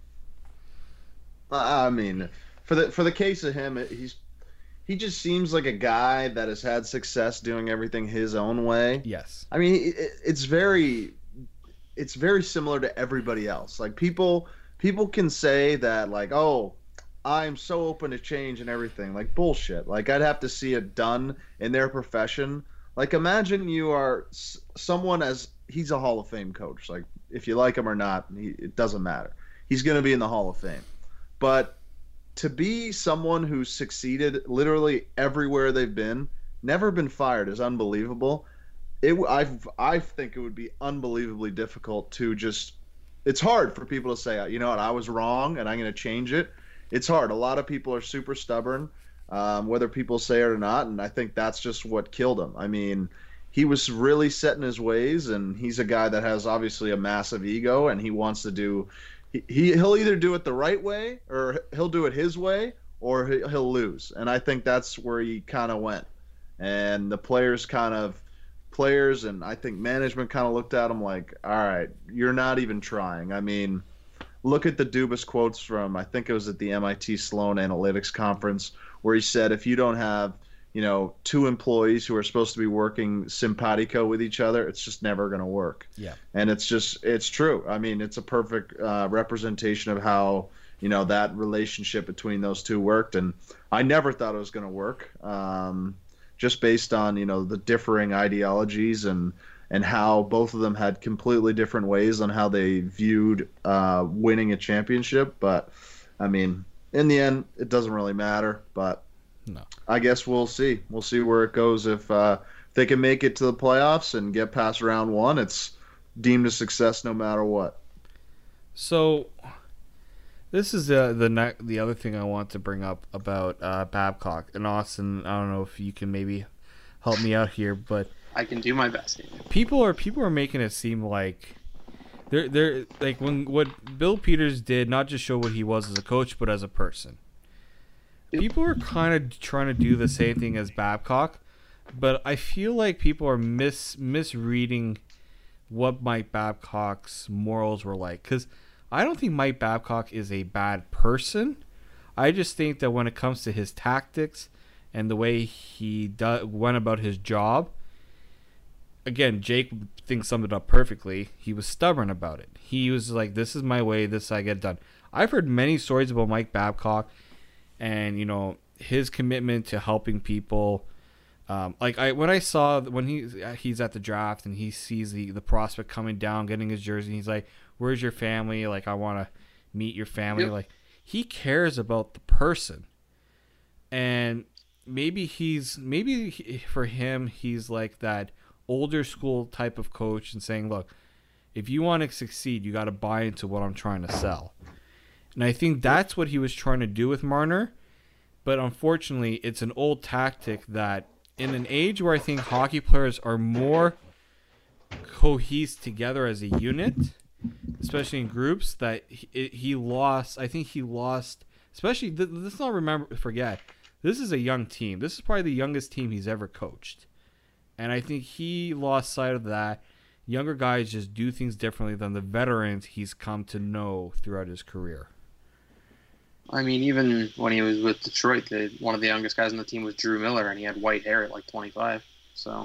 I mean, for the for the case of him, he's he just seems like a guy that has had success doing everything his own way. Yes. I mean, it, it's very. It's very similar to everybody else. Like people, people can say that like, oh, I'm so open to change and everything. Like bullshit. Like I'd have to see it done in their profession. Like imagine you are s- someone as he's a Hall of Fame coach. Like if you like him or not, he, it doesn't matter. He's going to be in the Hall of Fame. But to be someone who's succeeded literally everywhere they've been, never been fired is unbelievable. It, I, I think it would be unbelievably difficult to just. It's hard for people to say, you know what, I was wrong and I'm going to change it. It's hard. A lot of people are super stubborn, um, whether people say it or not, and I think that's just what killed him. I mean, he was really set in his ways, and he's a guy that has obviously a massive ego, and he wants to do. He, he he'll either do it the right way or he'll do it his way, or he, he'll lose. And I think that's where he kind of went, and the players kind of. Players and I think management kind of looked at him like, all right, you're not even trying. I mean, look at the Dubas quotes from, I think it was at the M I T Sloan Analytics Conference, where he said, if you don't have, you know, two employees who are supposed to be working simpatico with each other, it's just never going to work. Yeah. And it's just, it's true. I mean, it's a perfect uh, representation of how, you know, that relationship between those two worked. And I never thought it was going to work, um, just based on, you know, the differing ideologies and, and how both of them had completely different ways on how they viewed uh, winning a championship. But, I mean, in the end, it doesn't really matter. But no. I guess we'll see. We'll see where it goes. If uh, they can make it to the playoffs and get past round one, it's deemed a success no matter what. So this is the the ne- the other thing I want to bring up about uh, Babcock and Austin. I don't know if you can maybe help me out here, but I can do my best. People are people are making it seem like they're they're like when what Bill Peters did not just show what he was as a coach, but as a person. People are kind of trying to do the same thing as Babcock, but I feel like people are mis misreading what Mike Babcock's morals were like. Because I don't think Mike Babcock is a bad person. I just think that when it comes to his tactics and the way he do- went about his job, again, Jake thinks summed it up perfectly. He was stubborn about it. He was like, this is my way, this I get done. I've heard many stories about Mike Babcock and, you know, his commitment to helping people. Um, like I when I saw when he he's at the draft and he sees the, the prospect coming down, getting his jersey, and he's like, where's your family? Like, I want to meet your family. Yep. Like, he cares about the person. And maybe he's maybe he, for him, he's like that older school type of coach and saying, look, if you want to succeed, you got to buy into what I'm trying to sell. And I think that's what he was trying to do with Marner. But unfortunately, it's an old tactic that in an age where I think hockey players are more cohesed together as a unit, especially in groups, that he, he lost. I think he lost, especially, let's not remember, forget, this is a young team. This is probably the youngest team he's ever coached. And I think he lost sight of that. Younger guys just do things differently than the veterans he's come to know throughout his career. I mean, even when he was with Detroit, the, one of the youngest guys on the team was Drew Miller, and he had white hair at like twenty-five. So,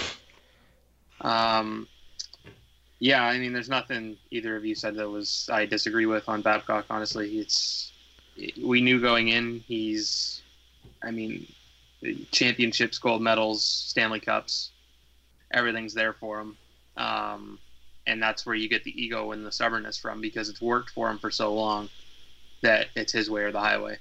um, yeah, I mean, there's nothing either of you said that was I disagree with on Babcock. Honestly, it's we knew going in he's, I mean, championships, gold medals, Stanley Cups, everything's there for him, um, and that's where you get the ego and the stubbornness from, because it's worked for him for so long that it's his way or the highway.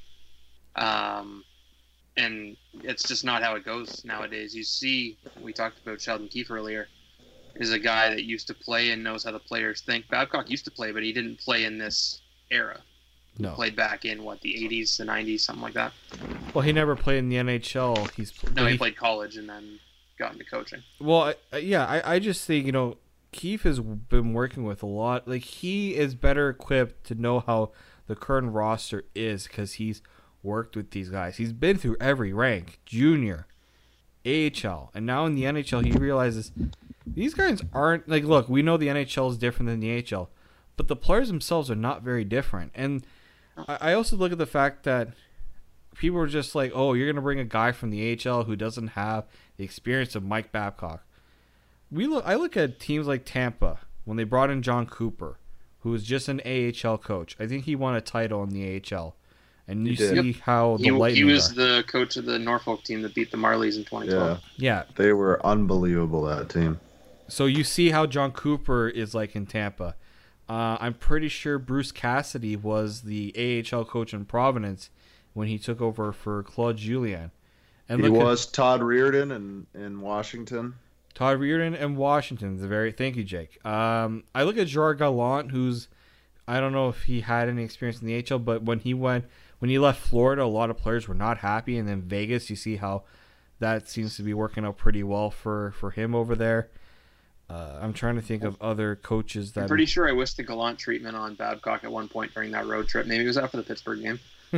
Um, and it's just not how it goes nowadays. You see, we talked about Sheldon Keefe earlier, is a guy that used to play and knows how the players think. Babcock used to play, but he didn't play in this era. No. He played back in, what, the eighties, the nineties, something like that? Well, he never played in the N H L. He's No, he, he played college and then got into coaching. Well, I, yeah, I, I just think, you know, Keefe has been working with a lot. Like, he is better equipped to know how the current roster is because he's worked with these guys. He's been through every rank, junior, A H L, and now in the N H L he realizes these guys aren't, like, look, we know the N H L is different than the A H L, but the players themselves are not very different. And I, I also look at the fact that people are just like, oh, you're going to bring a guy from the A H L who doesn't have the experience of Mike Babcock. We look. I look at teams like Tampa when they brought in John Cooper, who was just an A H L coach. I think he won a title in the A H L. And you see Yep. how the He, Lightning he was are. the coach of the Norfolk team that beat the Marlies in twenty twelve. Yeah, Yeah. they were unbelievable, that team. So you see how John Cooper is like in Tampa. Uh, I'm pretty sure Bruce Cassidy was the A H L coach in Providence when he took over for Claude Julien. And He look at was Todd Reardon in, in Washington. Todd Reardon and Washington. The very thank you, Jake. Um, I look at Gerard Gallant, who's I don't know if he had any experience in the A H L, but when he went when he left Florida, a lot of players were not happy. And then Vegas, you see how that seems to be working out pretty well for, for him over there. Uh, I'm trying to think of other coaches that. I'm pretty sure I wished the Gallant treatment on Babcock at one point during that road trip. Maybe it was after the Pittsburgh game.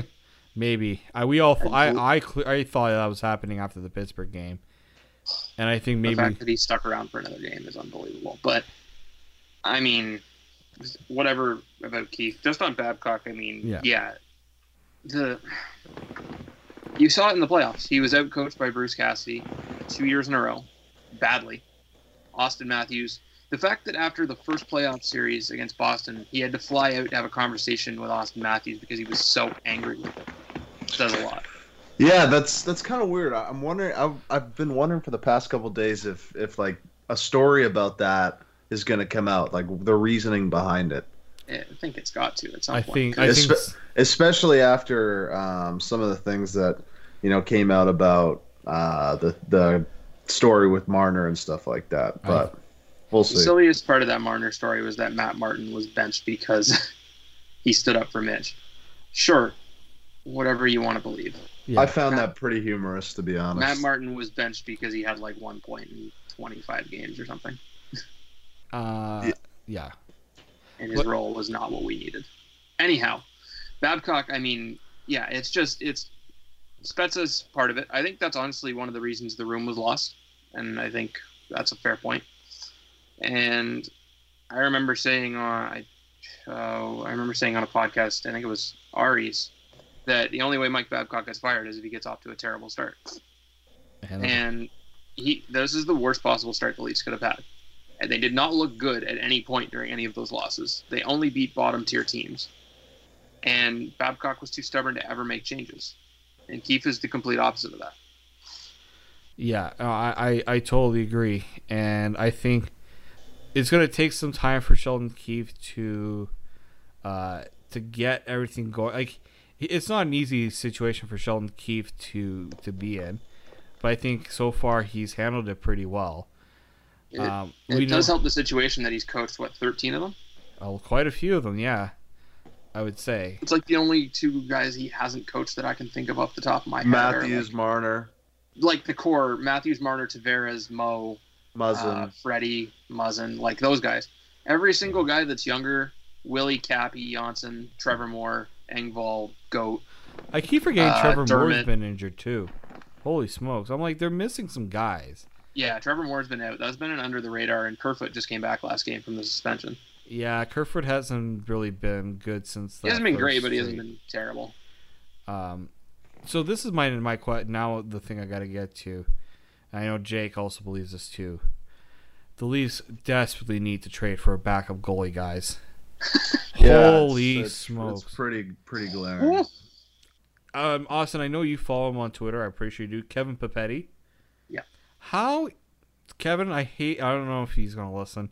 Maybe I we all I I I, I thought that was happening after the Pittsburgh game, and I think maybe The fact that he stuck around for another game is unbelievable. But I mean, whatever about Keefe. Just on Babcock, I mean, Yeah. yeah, the you saw it in the playoffs. He was outcoached by Bruce Cassidy two years in a row, badly. Austin Matthews. The fact that after the first playoff series against Boston, he had to fly out to have a conversation with Austin Matthews because he was so angry with him says a lot. Yeah, that's that's kind of weird. I'm wondering. I've I've been wondering for the past couple of days if if like a story about that is going to come out, like the reasoning behind it. Yeah, I think it's got to at some I point. think I Espe- think especially after um, some of the things that you know came out about uh, the the story with Marner and stuff like that. But I, we'll The see. silliest part of that Marner story was that Matt Martin was benched because he stood up for Mitch. Sure, whatever you want to believe. yeah. I found that pretty humorous, to be honest. Matt Martin was benched because he had like one point in twenty-five games or something, uh, yeah. and his What- role was not what we needed. Anyhow, Babcock, I mean, yeah, it's just, it's, Spezza's part of it. I think that's honestly one of the reasons the room was lost, and I think that's a fair point. And I remember saying on, I, uh, I remember saying on a podcast, I think it was Ari's, that the only way Mike Babcock gets fired is if he gets off to a terrible start. And, And he, this is the worst possible start the Leafs could have had. And they did not look good at any point during any of those losses. They only beat bottom tier teams. And Babcock was too stubborn to ever make changes. And Keefe is the complete opposite of that. yeah, no, I, I I totally agree, and I think it's going to take some time for Sheldon Keefe to uh, to get everything going. Like, it's not an easy situation for Sheldon Keefe to to be in, but I think so far he's handled it pretty well. It, Um, it we does know help the situation that he's coached, what, thirteen of them? oh, quite a few of them, yeah, I would say. It's like the only two guys he hasn't coached that I can think of off the top of my head. are Matthews, like, Marner, like the core, Matthews, Marner, Tavares, Mo, Muzzin. uh, Freddie, Muzzin, like those guys. Every single guy that's younger, Willie, Cappy, Janssen, Trevor Moore, Engvall, Goat. I keep forgetting Uh, Trevor Moore's Dermott. been injured too. Holy smokes! I'm like, they're missing some guys. Yeah, Trevor Moore's been out. That's been an under the radar, and Kerfoot just came back last game from the suspension. Yeah, Kerfoot hasn't really been good since. He hasn't that been great, first but he hasn't streak. been terrible. Um, so this is my my que- now the thing I got to get to. I know Jake also believes this too. The Leafs desperately need to trade for a backup goalie, guys. Yeah, Holy it's, it's, smokes! It's pretty pretty glaring. Um, Austin, I know you follow him on Twitter. I appreciate you, Kevin Papetti. Yeah. How, Kevin? I hate. I don't know if he's gonna listen.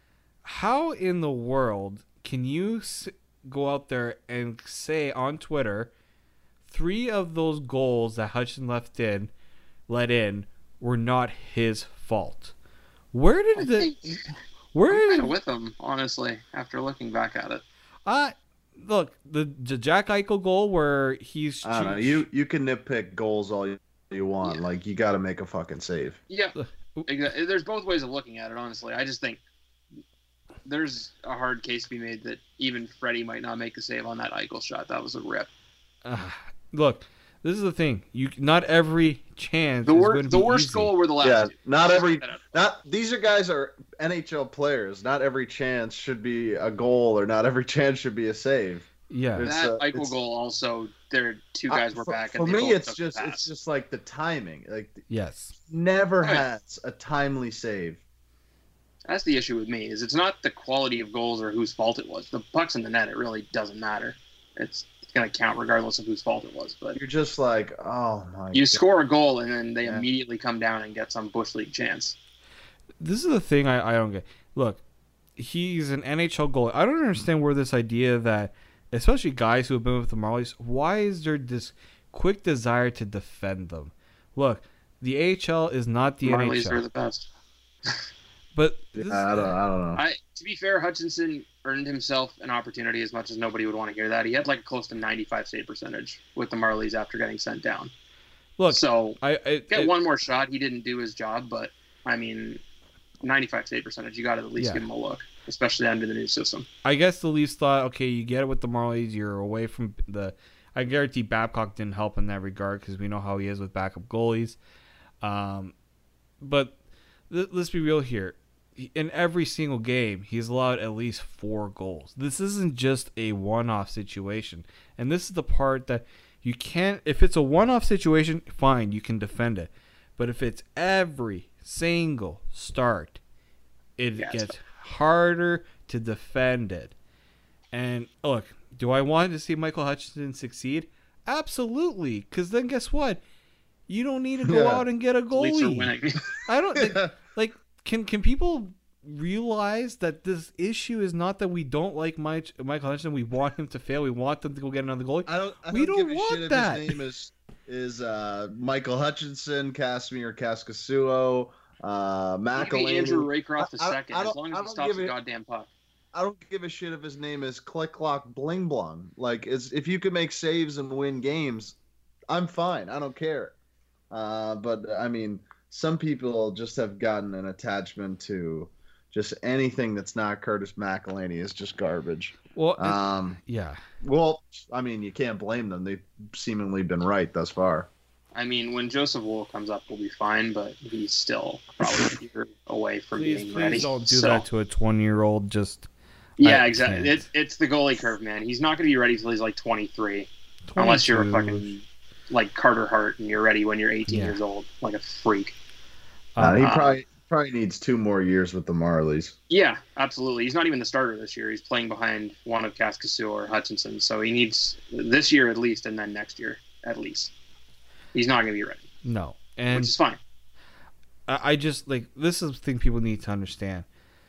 How in the world can you s- go out there and say on Twitter, three of those goals that Hudson left in, let in, were not his fault? Where did I the think where I'm did kind of with him, honestly, after looking back at it. uh look the, the Jack Eichel goal where he's I don't know. You you can nitpick goals all you, you want. Yeah. Like, you got to make a fucking save. Yeah, exa- there's both ways of looking at it, honestly. I just think there's a hard case to be made that even Freddie might not make a save on that Eichel shot. That was a rip. uh, look. This is the thing. You not every chance. The, is wor- going to the be worst easy. goal were the last Yeah, two. not Let's every get that out. not these are guys are N H L players. Not every chance should be a goal, or not every chance should be a save. Yeah. It's, That uh, Eichel it's- goal also, their two guys Uh, were for, back. For and they me, both it's took the just pass. it's just like the timing. Like, Yes. never Right. has a timely save. That's the issue with me. Is it's not the quality of goals or whose fault it was. The puck's in the net. It really doesn't matter. It's going to count regardless of whose fault it was. But You're just like, oh my. you God. score a goal and then they Yeah. immediately come down and get some bush league chance. This is the thing I, I don't get. Look, he's an N H L goalie. I don't understand where this idea that, especially guys who have been with the Marlies, why is there this quick desire to defend them? Look, the A H L is not the Marlies N H L. are the best. But Yeah, this- I don't. I don't know. I, to be fair, Hutchinson earned himself an opportunity as much as nobody would want to hear that. He had like close to ninety-five save percentage with the Marlies after getting sent down. look, so I, I get it- one more shot. He didn't do his job, but I mean, ninety-five save percentage. You got to at least Yeah. give him a look, especially under the new system. I guess the Leafs thought, okay, you get it with the Marlies. You're away from the. I guarantee Babcock didn't help in that regard because we know how he is with backup goalies. Um, but th- let's be real here. in every single game, he's allowed at least four goals. This isn't just a one-off situation. And this is the part that you can't, if it's a one-off situation, fine, you can defend it. But if it's every single start, it Yeah, gets harder to defend it. And look, do I want to see Michael Hutchinson succeed? Absolutely. Because then guess what? You don't need to go Yeah. out and get a Leafs are goalie. winning. I don't think, like, can can people realize that this issue is not that we don't like Mike, Michael Hutchinson, we want him to fail, we want them to go get another goalie. I don't. I We don't, don't give a want shit that. if his name is is uh, Michael Hutchinson, Casimir Kaskasuo, uh, Maybe Andrew McElhaney. Raycroft the I- I- second, I as don't- long I as he don't stops give the it- goddamn puck. I don't give a shit if his name is Click Clock Bling Blong. Like, it's, if you can make saves and win games, I'm fine. I don't care. Uh, but I mean, some people just have gotten an attachment to just anything that's not Curtis McElhaney is just garbage. Well, and- Um, yeah. well, I mean, you can't blame them. They've seemingly been right thus far. I mean, when Joseph Wool comes up, we'll be fine, but he's still probably a year away from Please, being please ready. don't do So- that to a twenty-year-old. Just Yeah, I exactly. can't. It's it's the goalie curve, man. He's not going to be ready till he's like twenty-three, unless you're a twenty-two. fucking like Carter Hart and you're ready when you're eighteen Yeah. years old, like a freak. Uh, he Uh, probably probably needs two more years with the Marlies. Yeah, absolutely. He's not even the starter this year. He's playing behind one of Kaskasuo or Hutchinson, so he needs this year at least, and then next year at least. He's not going to be ready, No, and which is fine. I I just like this is the thing people need to understand.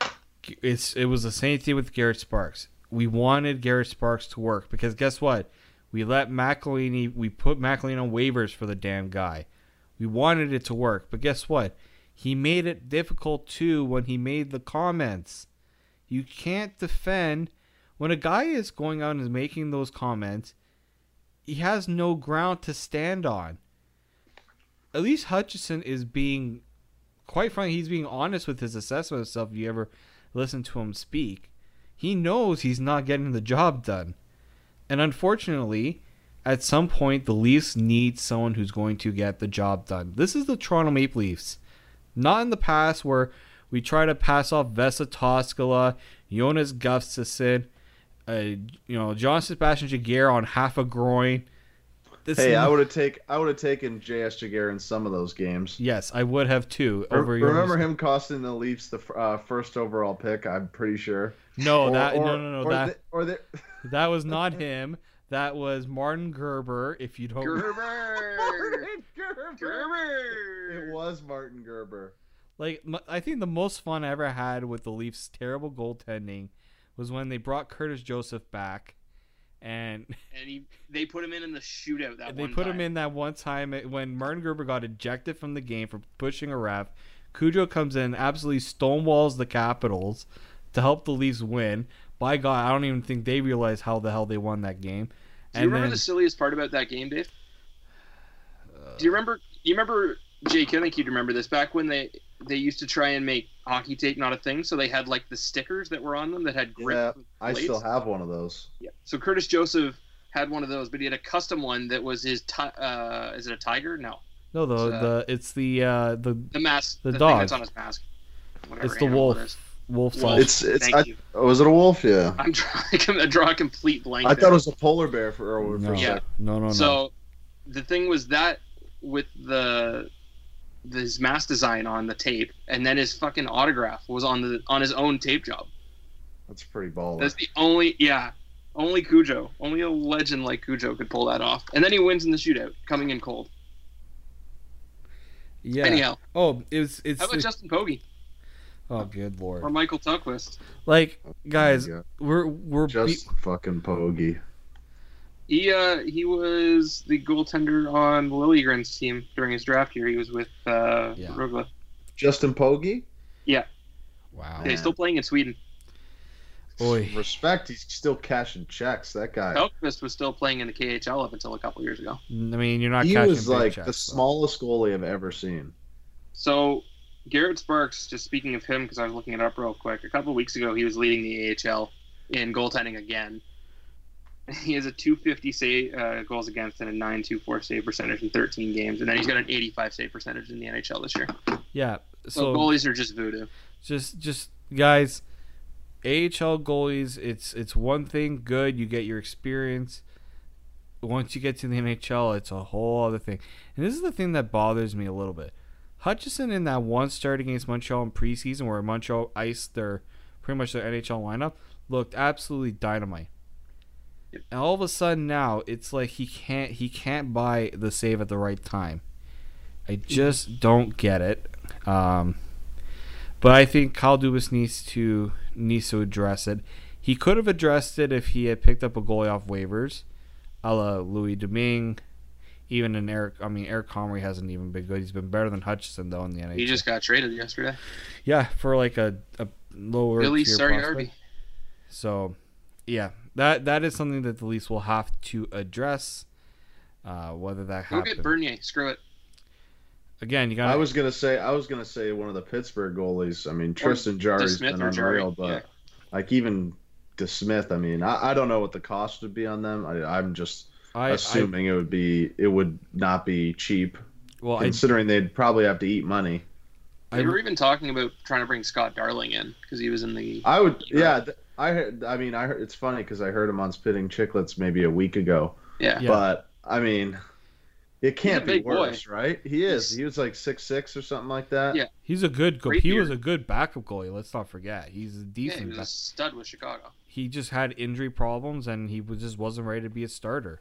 It's it was the same thing with Garrett Sparks. We wanted Garrett Sparks to work because guess what? We let McElhaney, we put McElhaney on waivers for the damn guy. We wanted it to work, but guess what? He made it difficult too when he made the comments. You can't defend when a guy is going out and is making those comments. He has no ground to stand on. At least Hutchinson is being, quite frankly, he's being honest with his assessment of stuff. If you ever listen to him speak, he knows he's not getting the job done. And unfortunately, at some point, the Leafs need someone who's going to get the job done. This is the Toronto Maple Leafs. Not in the past where we try to pass off Vesa Toskala, Jonas Gustafsson, uh, you know, John Sebastian Jaguar on half a groin. This Hey, is- I would have take I would have taken J S Jaguar in some of those games. Yes, I would have too. Over Re- Jonas- Remember him costing the Leafs the uh, first overall pick? I'm pretty sure. No, Or- that or- no no no or that the- or the, that was not him. That was Martin Gerber. If you don't, Gerber! Martin Gerber. Gerber! It was Martin Gerber. like m- I think the most fun I ever had with the Leafs' terrible goaltending was when they brought Curtis Joseph back, and And he, they put him in in the shootout that they one put time. him in that one time when Martin Gerber got ejected from the game for pushing a ref. Cujo comes in, absolutely stonewalls the Capitals to help the Leafs win. By God, I don't even think they realize how the hell they won that game. Do And you remember then, the silliest part about that game, Dave? Do you remember? You remember, Jake? I think you'd remember this. Back when they they used to try and make hockey tape not a thing, so they had like the stickers that were on them that had grip. Yeah, with I blades. still have one of those. Yeah. So Curtis Joseph had one of those, but he had a custom one that was his. Ti- uh, is it a tiger? No, no, the It's, uh, the it's the uh, the the mask. The thing dog. that's on his mask. Whatever it's the animal it wolf is. wolf Wolf. size. It's it's. Thank I, you. oh, was it a wolf? Yeah. I'm trying to draw a complete blank. I there. thought it was a polar bear for, for No, a Yeah. second. no, no, no. So the thing was that with the his mask design on the tape, and then his fucking autograph was on the on his own tape job. That's pretty baller. That's the only yeah, only Cujo, only a legend like Cujo could pull that off. And then he wins in the shootout, coming in cold. yeah. Anyhow, Oh, it's it's. how about the- Justin Pogge oh, good lord. or Michael Tuckquist? Like guys, Yeah. we're we're Just be- fucking Poggy. He uh he was the goaltender on Liljegren's team during his draft year. He was with uh Yeah. Rögle. Justin Pogge? wow. He's still playing in Sweden. Boy. Respect, he's still cashing checks. That guy. Tuckquist was still playing in the K H L up until a couple years ago. I mean, you're not He catching was big like checks, the so. smallest goalie I've ever seen. So, Garrett Sparks, just speaking of him, because I was looking it up real quick, a couple of weeks ago he was leading the A H L in goaltending again. He has a two fifty save, uh, goals against and a nine twenty-four save percentage in thirteen games, and then he's got an eighty-five save percentage in the N H L this year. Yeah. So, So goalies are just voodoo. Just, just guys, A H L goalies. It's it's one thing good. You get your experience. Once you get to the N H L, it's a whole other thing. And this is the thing that bothers me a little bit. Hutchison in that one start against Montreal in preseason, where Montreal iced their pretty much their N H L lineup, looked absolutely dynamite. Yep. And all of a sudden now, it's like he can't he can't buy the save at the right time. I just don't get it. Um, but I think Kyle Dubas needs to needs to address it. He could have addressed it if he had picked up a goalie off waivers, a la Louis Domingue. Even in Eric, I mean Eric Comrie hasn't even been good. He's been better than Hutchison though in the N H L. He just got traded yesterday. Yeah, for like a, a lower Billy tier Sariardi. So, yeah, that that is something that the Leafs will have to address. Uh, whether that Go happens. get Bernier. Screw it. Again, you got. I was gonna say I was gonna say one of the Pittsburgh goalies. I mean, Tristan Jarry's been unreal, but yeah. like even DeSmith. I mean, I, I don't know what the cost would be on them. I, I'm just I, assuming I, it would be it would not be cheap. Well, considering I, they'd probably have to eat money. They were even talking about trying to bring Scott Darling in because he was in the. I would, yeah. I heard. I mean, I heard, it's funny because I heard him on Spitting Chicklets maybe a week ago. Yeah. yeah. But I mean, it can't be worse, boy. right? He is. He's, he was like six six or something like that. Yeah. He's a good. Go- Great he year. was a good backup goalie. Let's not forget. He's a Yeah, decent. he was a back- stud with Chicago. He just had injury problems and he was just wasn't ready to be a starter.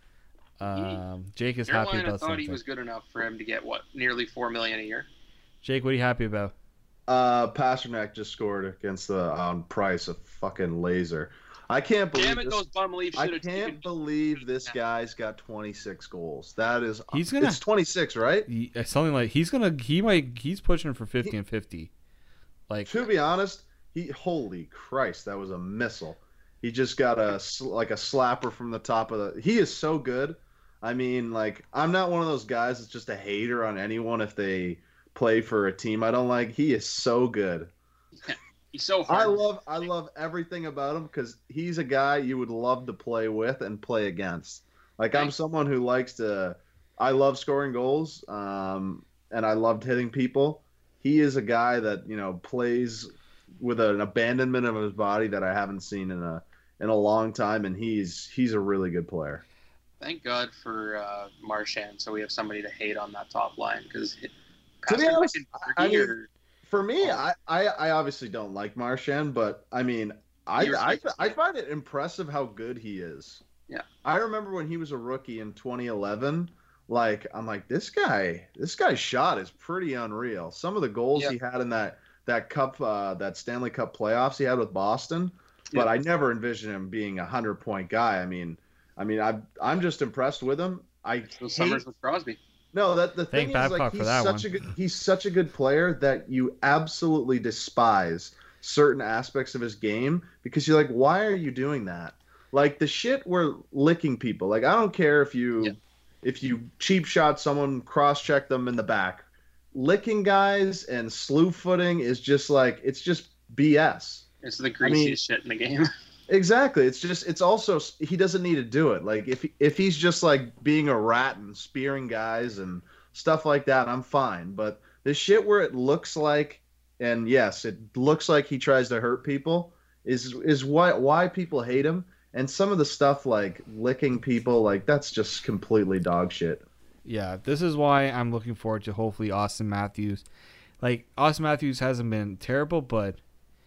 Um, Jake is happy Carolina about thought something. he was good enough for him to get what nearly four million a year. Jake, what are you happy about? Uh, Pasternak just scored against the on Price, a fucking laser. I can't believe. Damn it, this, those bum Leafs I should have can't taken. believe this guy's got twenty-six goals. That is. He's gonna- It's twenty-six, right? He, something like he's gonna. He might. He's pushing for fifty he, and fifty. Like to be honest, he. Holy Christ, that was a missile. He just got a like a slapper from the top of the. He is so good. I mean, like I'm not one of those guys that's just a hater on anyone if they play for a team I don't like. He is so good. He's so hard. I love I love everything about him because he's a guy you would love to play with and play against. Like I'm someone who likes to. I love scoring goals, um, and I loved hitting people. He is a guy that you know plays with an abandonment of his body that I haven't seen in a in a long time, and he's he's a really good player. Thank God for uh, Marchand, so we have somebody to hate on that top line because. To be honest, I mean, or, for me, I, I, I obviously don't like Marchand, but I mean, I, I, I find it impressive how good he is. Yeah. I remember when he was a rookie in twenty eleven, like, I'm like, this guy, this guy's shot is pretty unreal. Some of the goals yeah. he had in that, that cup, uh, that Stanley Cup playoffs he had with Boston, but yeah. I never envisioned him being a hundred point guy. I mean, I mean, I, I'm just impressed with him. I hate, Summers with Crosby. No, that the thing Thank is, like, for he's that such one. a good he's such a good player that you absolutely despise certain aspects of his game because you're like, why are you doing that? Like the shit we're licking people. Like I don't care if you yeah. if you cheap shot someone, cross check them in the back. Licking guys and slew footing is just like it's just B S. It's the greasiest I mean, shit in the game. Exactly. It's just it's also he doesn't need to do it. Like if if he's just like being a rat and spearing guys and stuff like that, I'm fine. But this shit where it looks like and yes, it looks like he tries to hurt people is is why why people hate him. And some of the stuff like licking people, like that's just completely dog shit. Yeah, this is why I'm looking forward to hopefully Austin Matthews. Like Austin Matthews hasn't been terrible, but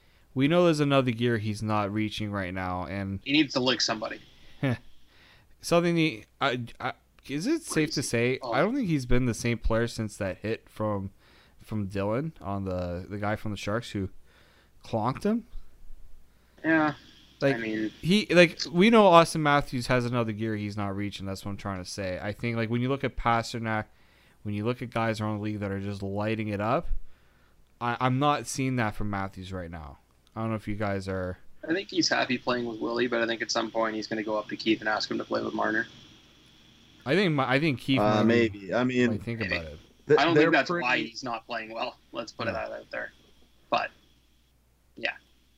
we know there's another gear he's not reaching right now, and he needs to lick somebody. Something he, I, I, is it safe to say? Oh. I don't think he's been the same player since that hit from from Dylan on the the guy from the Sharks who clonked him. Yeah, like I mean, he like we know Austin Matthews has another gear he's not reaching. That's what I'm trying to say. I think like when you look at Pasternak, when you look at guys around the league that are just lighting it up, I, I'm not seeing that from Matthews right now. I don't know if you guys are. I think he's happy playing with Willie, but I think at some point he's going to go up to Keith and ask him to play with Marner. I think I think Keith. Uh, maybe. I mean, might think maybe. about it. Th- I don't think that's pretty... why he's not playing well. Let's put no. it out there. But yeah.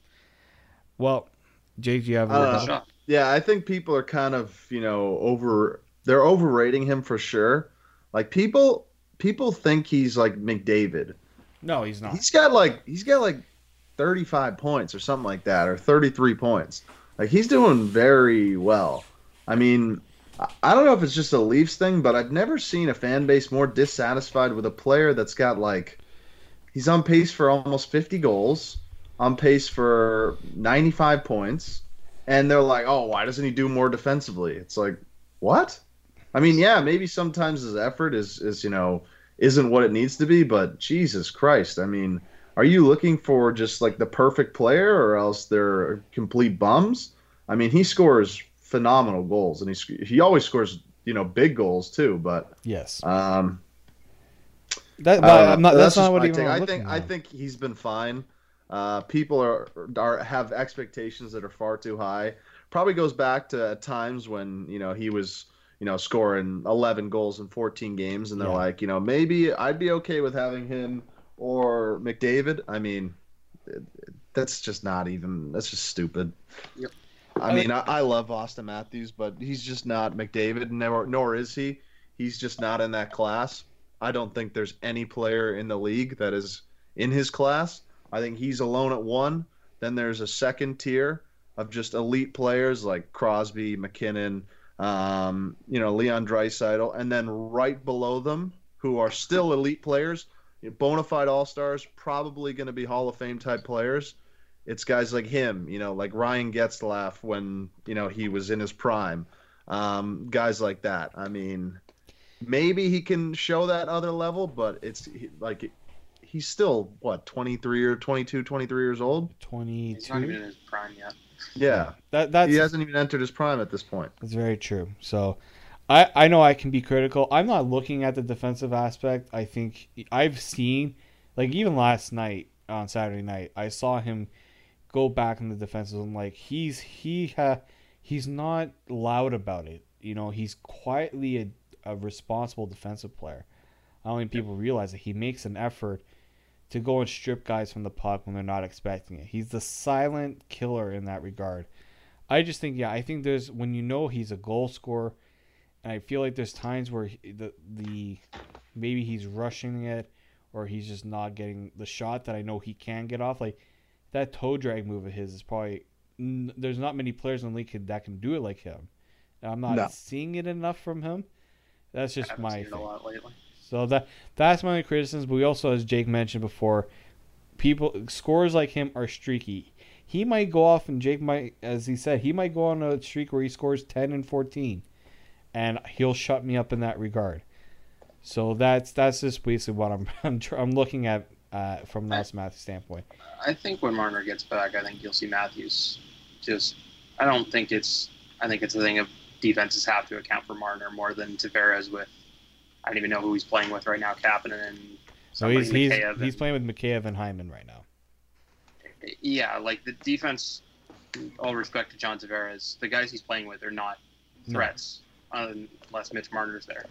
Well, Jake, do you have a uh, shot? Yeah, I think people are kind of you know over. They're overrating him for sure. Like people, people think he's like McDavid. No, he's not. He's got like he's got like thirty-five points or something like that, or thirty-three points. Like he's doing very well. I mean, I don't know if it's just a Leafs thing, but I've never seen a fan base more dissatisfied with a player that's got like he's on pace for almost fifty goals, on pace for ninety-five points, and they're like, "Oh, why doesn't he do more defensively?" It's like, what? I mean, yeah, maybe sometimes his effort is is you know isn't what it needs to be, but Jesus Christ, I mean, are you looking for just like the perfect player, or else they're complete bums? I mean, he scores phenomenal goals, and he he always scores you know big goals too. But yes, um, that, but I'm not, that's, that's not what even I'm I looking think. at. I think he's been fine. Uh, people are are have expectations that are far too high. Probably goes back to times when you know he was. you know, scoring eleven goals in fourteen games, and they're Yeah. like, you know, maybe I'd be okay with having him or McDavid. I mean, it, it, that's just not even, that's just stupid. Yep. I mean, I, I love Austin Matthews, but he's just not McDavid, nor, nor is he. He's just not in that class. I don't think there's any player in the league that is in his class. I think he's alone at one. Then there's a second tier of just elite players like Crosby, McKinnon, Um, you know, Leon Draisaitl, and then right below them, who are still elite players, bona fide all-stars, probably going to be Hall of Fame type players. It's guys like him, you know, like Ryan Getzlaf when, you know, he was in his prime. Um, guys like that. I mean, maybe he can show that other level, but it's like he's still, what, twenty-three or twenty-two, twenty-three years old? twenty-two. He's not even in his prime yet. Yeah. That that's he hasn't even entered his prime at this point. That's very true. So, I I know I can be critical. I'm not looking at the defensive aspect. I think I've seen, like even last night on Saturday night, I saw him go back in the defensive and like he's he ha, he's not loud about it. You know, he's quietly a, a responsible defensive player. I don't think people realize that he makes an effort to go and strip guys from the puck when they're not expecting it. He's the silent killer in that regard. I just think, yeah, I think there's, when you know he's a goal scorer, and I feel like there's times where he, the the maybe he's rushing it, or he's just not getting the shot that I know he can get off. Like, that toe drag move of his is probably, n- there's not many players in the league that can do it like him. And I'm not No. seeing it enough from him. That's I just haven't my seen it a thing. lot lately. So that that's my criticism. But we also, as Jake mentioned before, people scores like him are streaky. He might go off, and Jake might, as he said, he might go on a streak where he scores ten and fourteen, and he'll shut me up in that regard. So that's that's just basically what I'm I'm, tr- I'm looking at uh, from Nelson Matthews' standpoint. I think when Marner gets back, I think you'll see Matthews. Just, I don't think it's. I think it's a thing of defenses have to account for Marner more than Tavares with. I don't even know who he's playing with right now, Kapanen and So somebody he's he's, Mikheyev he's and- playing with Mikheyev and Hyman right now. Yeah, like the defense. All respect to John Tavares, the guys he's playing with are not threats unless Mitch Marner's there.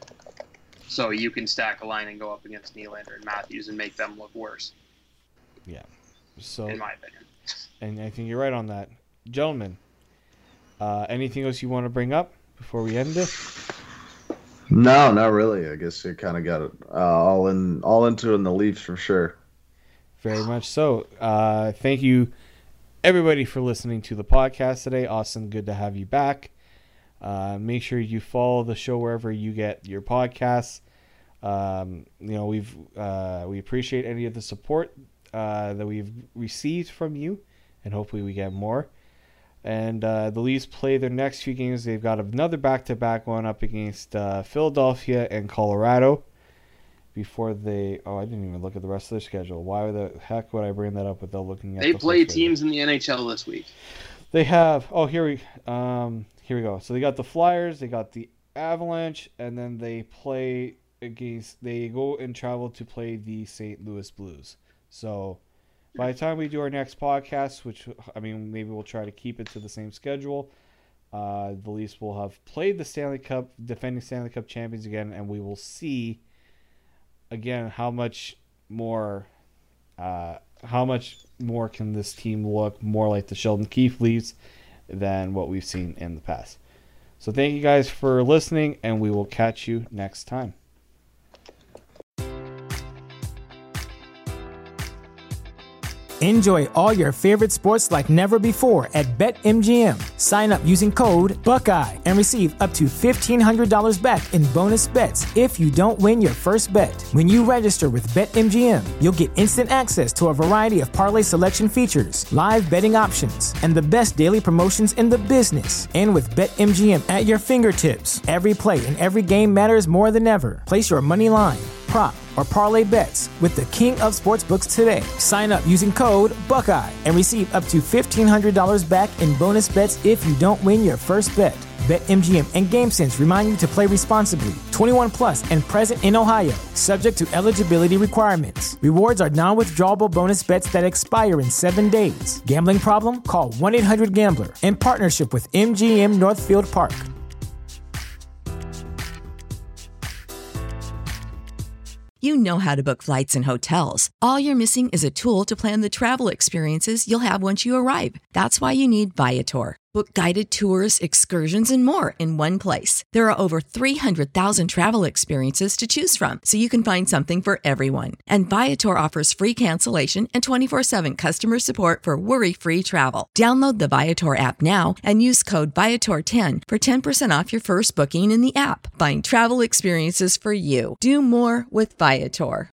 So you can stack a line and go up against Nylander and Matthews and make them look worse, Yeah. So in my opinion. and I think you're right on that, gentlemen. Uh, anything else you want to bring up before we end it? No, not really. I guess you kind of got it uh, all in, all into it in the Leafs for sure. Very much so. Uh, thank you, everybody, for listening to the podcast today. Austin, good to have you back. Uh, make sure you follow the show wherever you get your podcasts. Um, you know, we've uh, we appreciate any of the support uh, that we've received from you, and hopefully we get more. And uh, the Leafs play their next few games. They've got another back-to-back one up against uh, Philadelphia and Colorado. Before they, oh, I didn't even look at the rest of their schedule. Why the heck would I bring that up without looking at? They the play full schedule? teams in the N H L this week. They have. Oh, here we, um, here we go. So they got the Flyers, they got the Avalanche, and then they play against. They go and travel to play the Saint Louis Blues. So by the time we do our next podcast, which I mean, maybe we'll try to keep it to the same schedule. Uh, the Leafs will have played the Stanley Cup, defending Stanley Cup champions again, and we will see again how much more, uh, how much more can this team look more like the Sheldon Keefe Leafs than what we've seen in the past. So thank you guys for listening, and we will catch you next time. Enjoy all your favorite sports like never before at BetMGM. Sign up using code Buckeye and receive up to fifteen hundred dollars back in bonus bets if you don't win your first bet. When you register with BetMGM, you'll get instant access to a variety of parlay selection features, live betting options, and the best daily promotions in the business. And with BetMGM at your fingertips, every play and every game matters more than ever. Place your money line, prop, or parlay bets with the king of sportsbooks today. Sign up using code Buckeye and receive up to fifteen hundred dollars back in bonus bets if you don't win your first bet. BetMGM and GameSense remind you to play responsibly. twenty-one plus and present in Ohio, subject to eligibility requirements. Rewards are non-withdrawable bonus bets that expire in seven days. Gambling problem? Call one eight hundred gambler in partnership with M G M Northfield Park. You know how to book flights and hotels. All you're missing is a tool to plan the travel experiences you'll have once you arrive. That's why you need Viator. Book guided tours, excursions, and more in one place. There are over three hundred thousand travel experiences to choose from, so you can find something for everyone. And Viator offers free cancellation and twenty-four seven customer support for worry-free travel. Download the Viator app now and use code Viator ten for ten percent off your first booking in the app. Find travel experiences for you. Do more with Viator.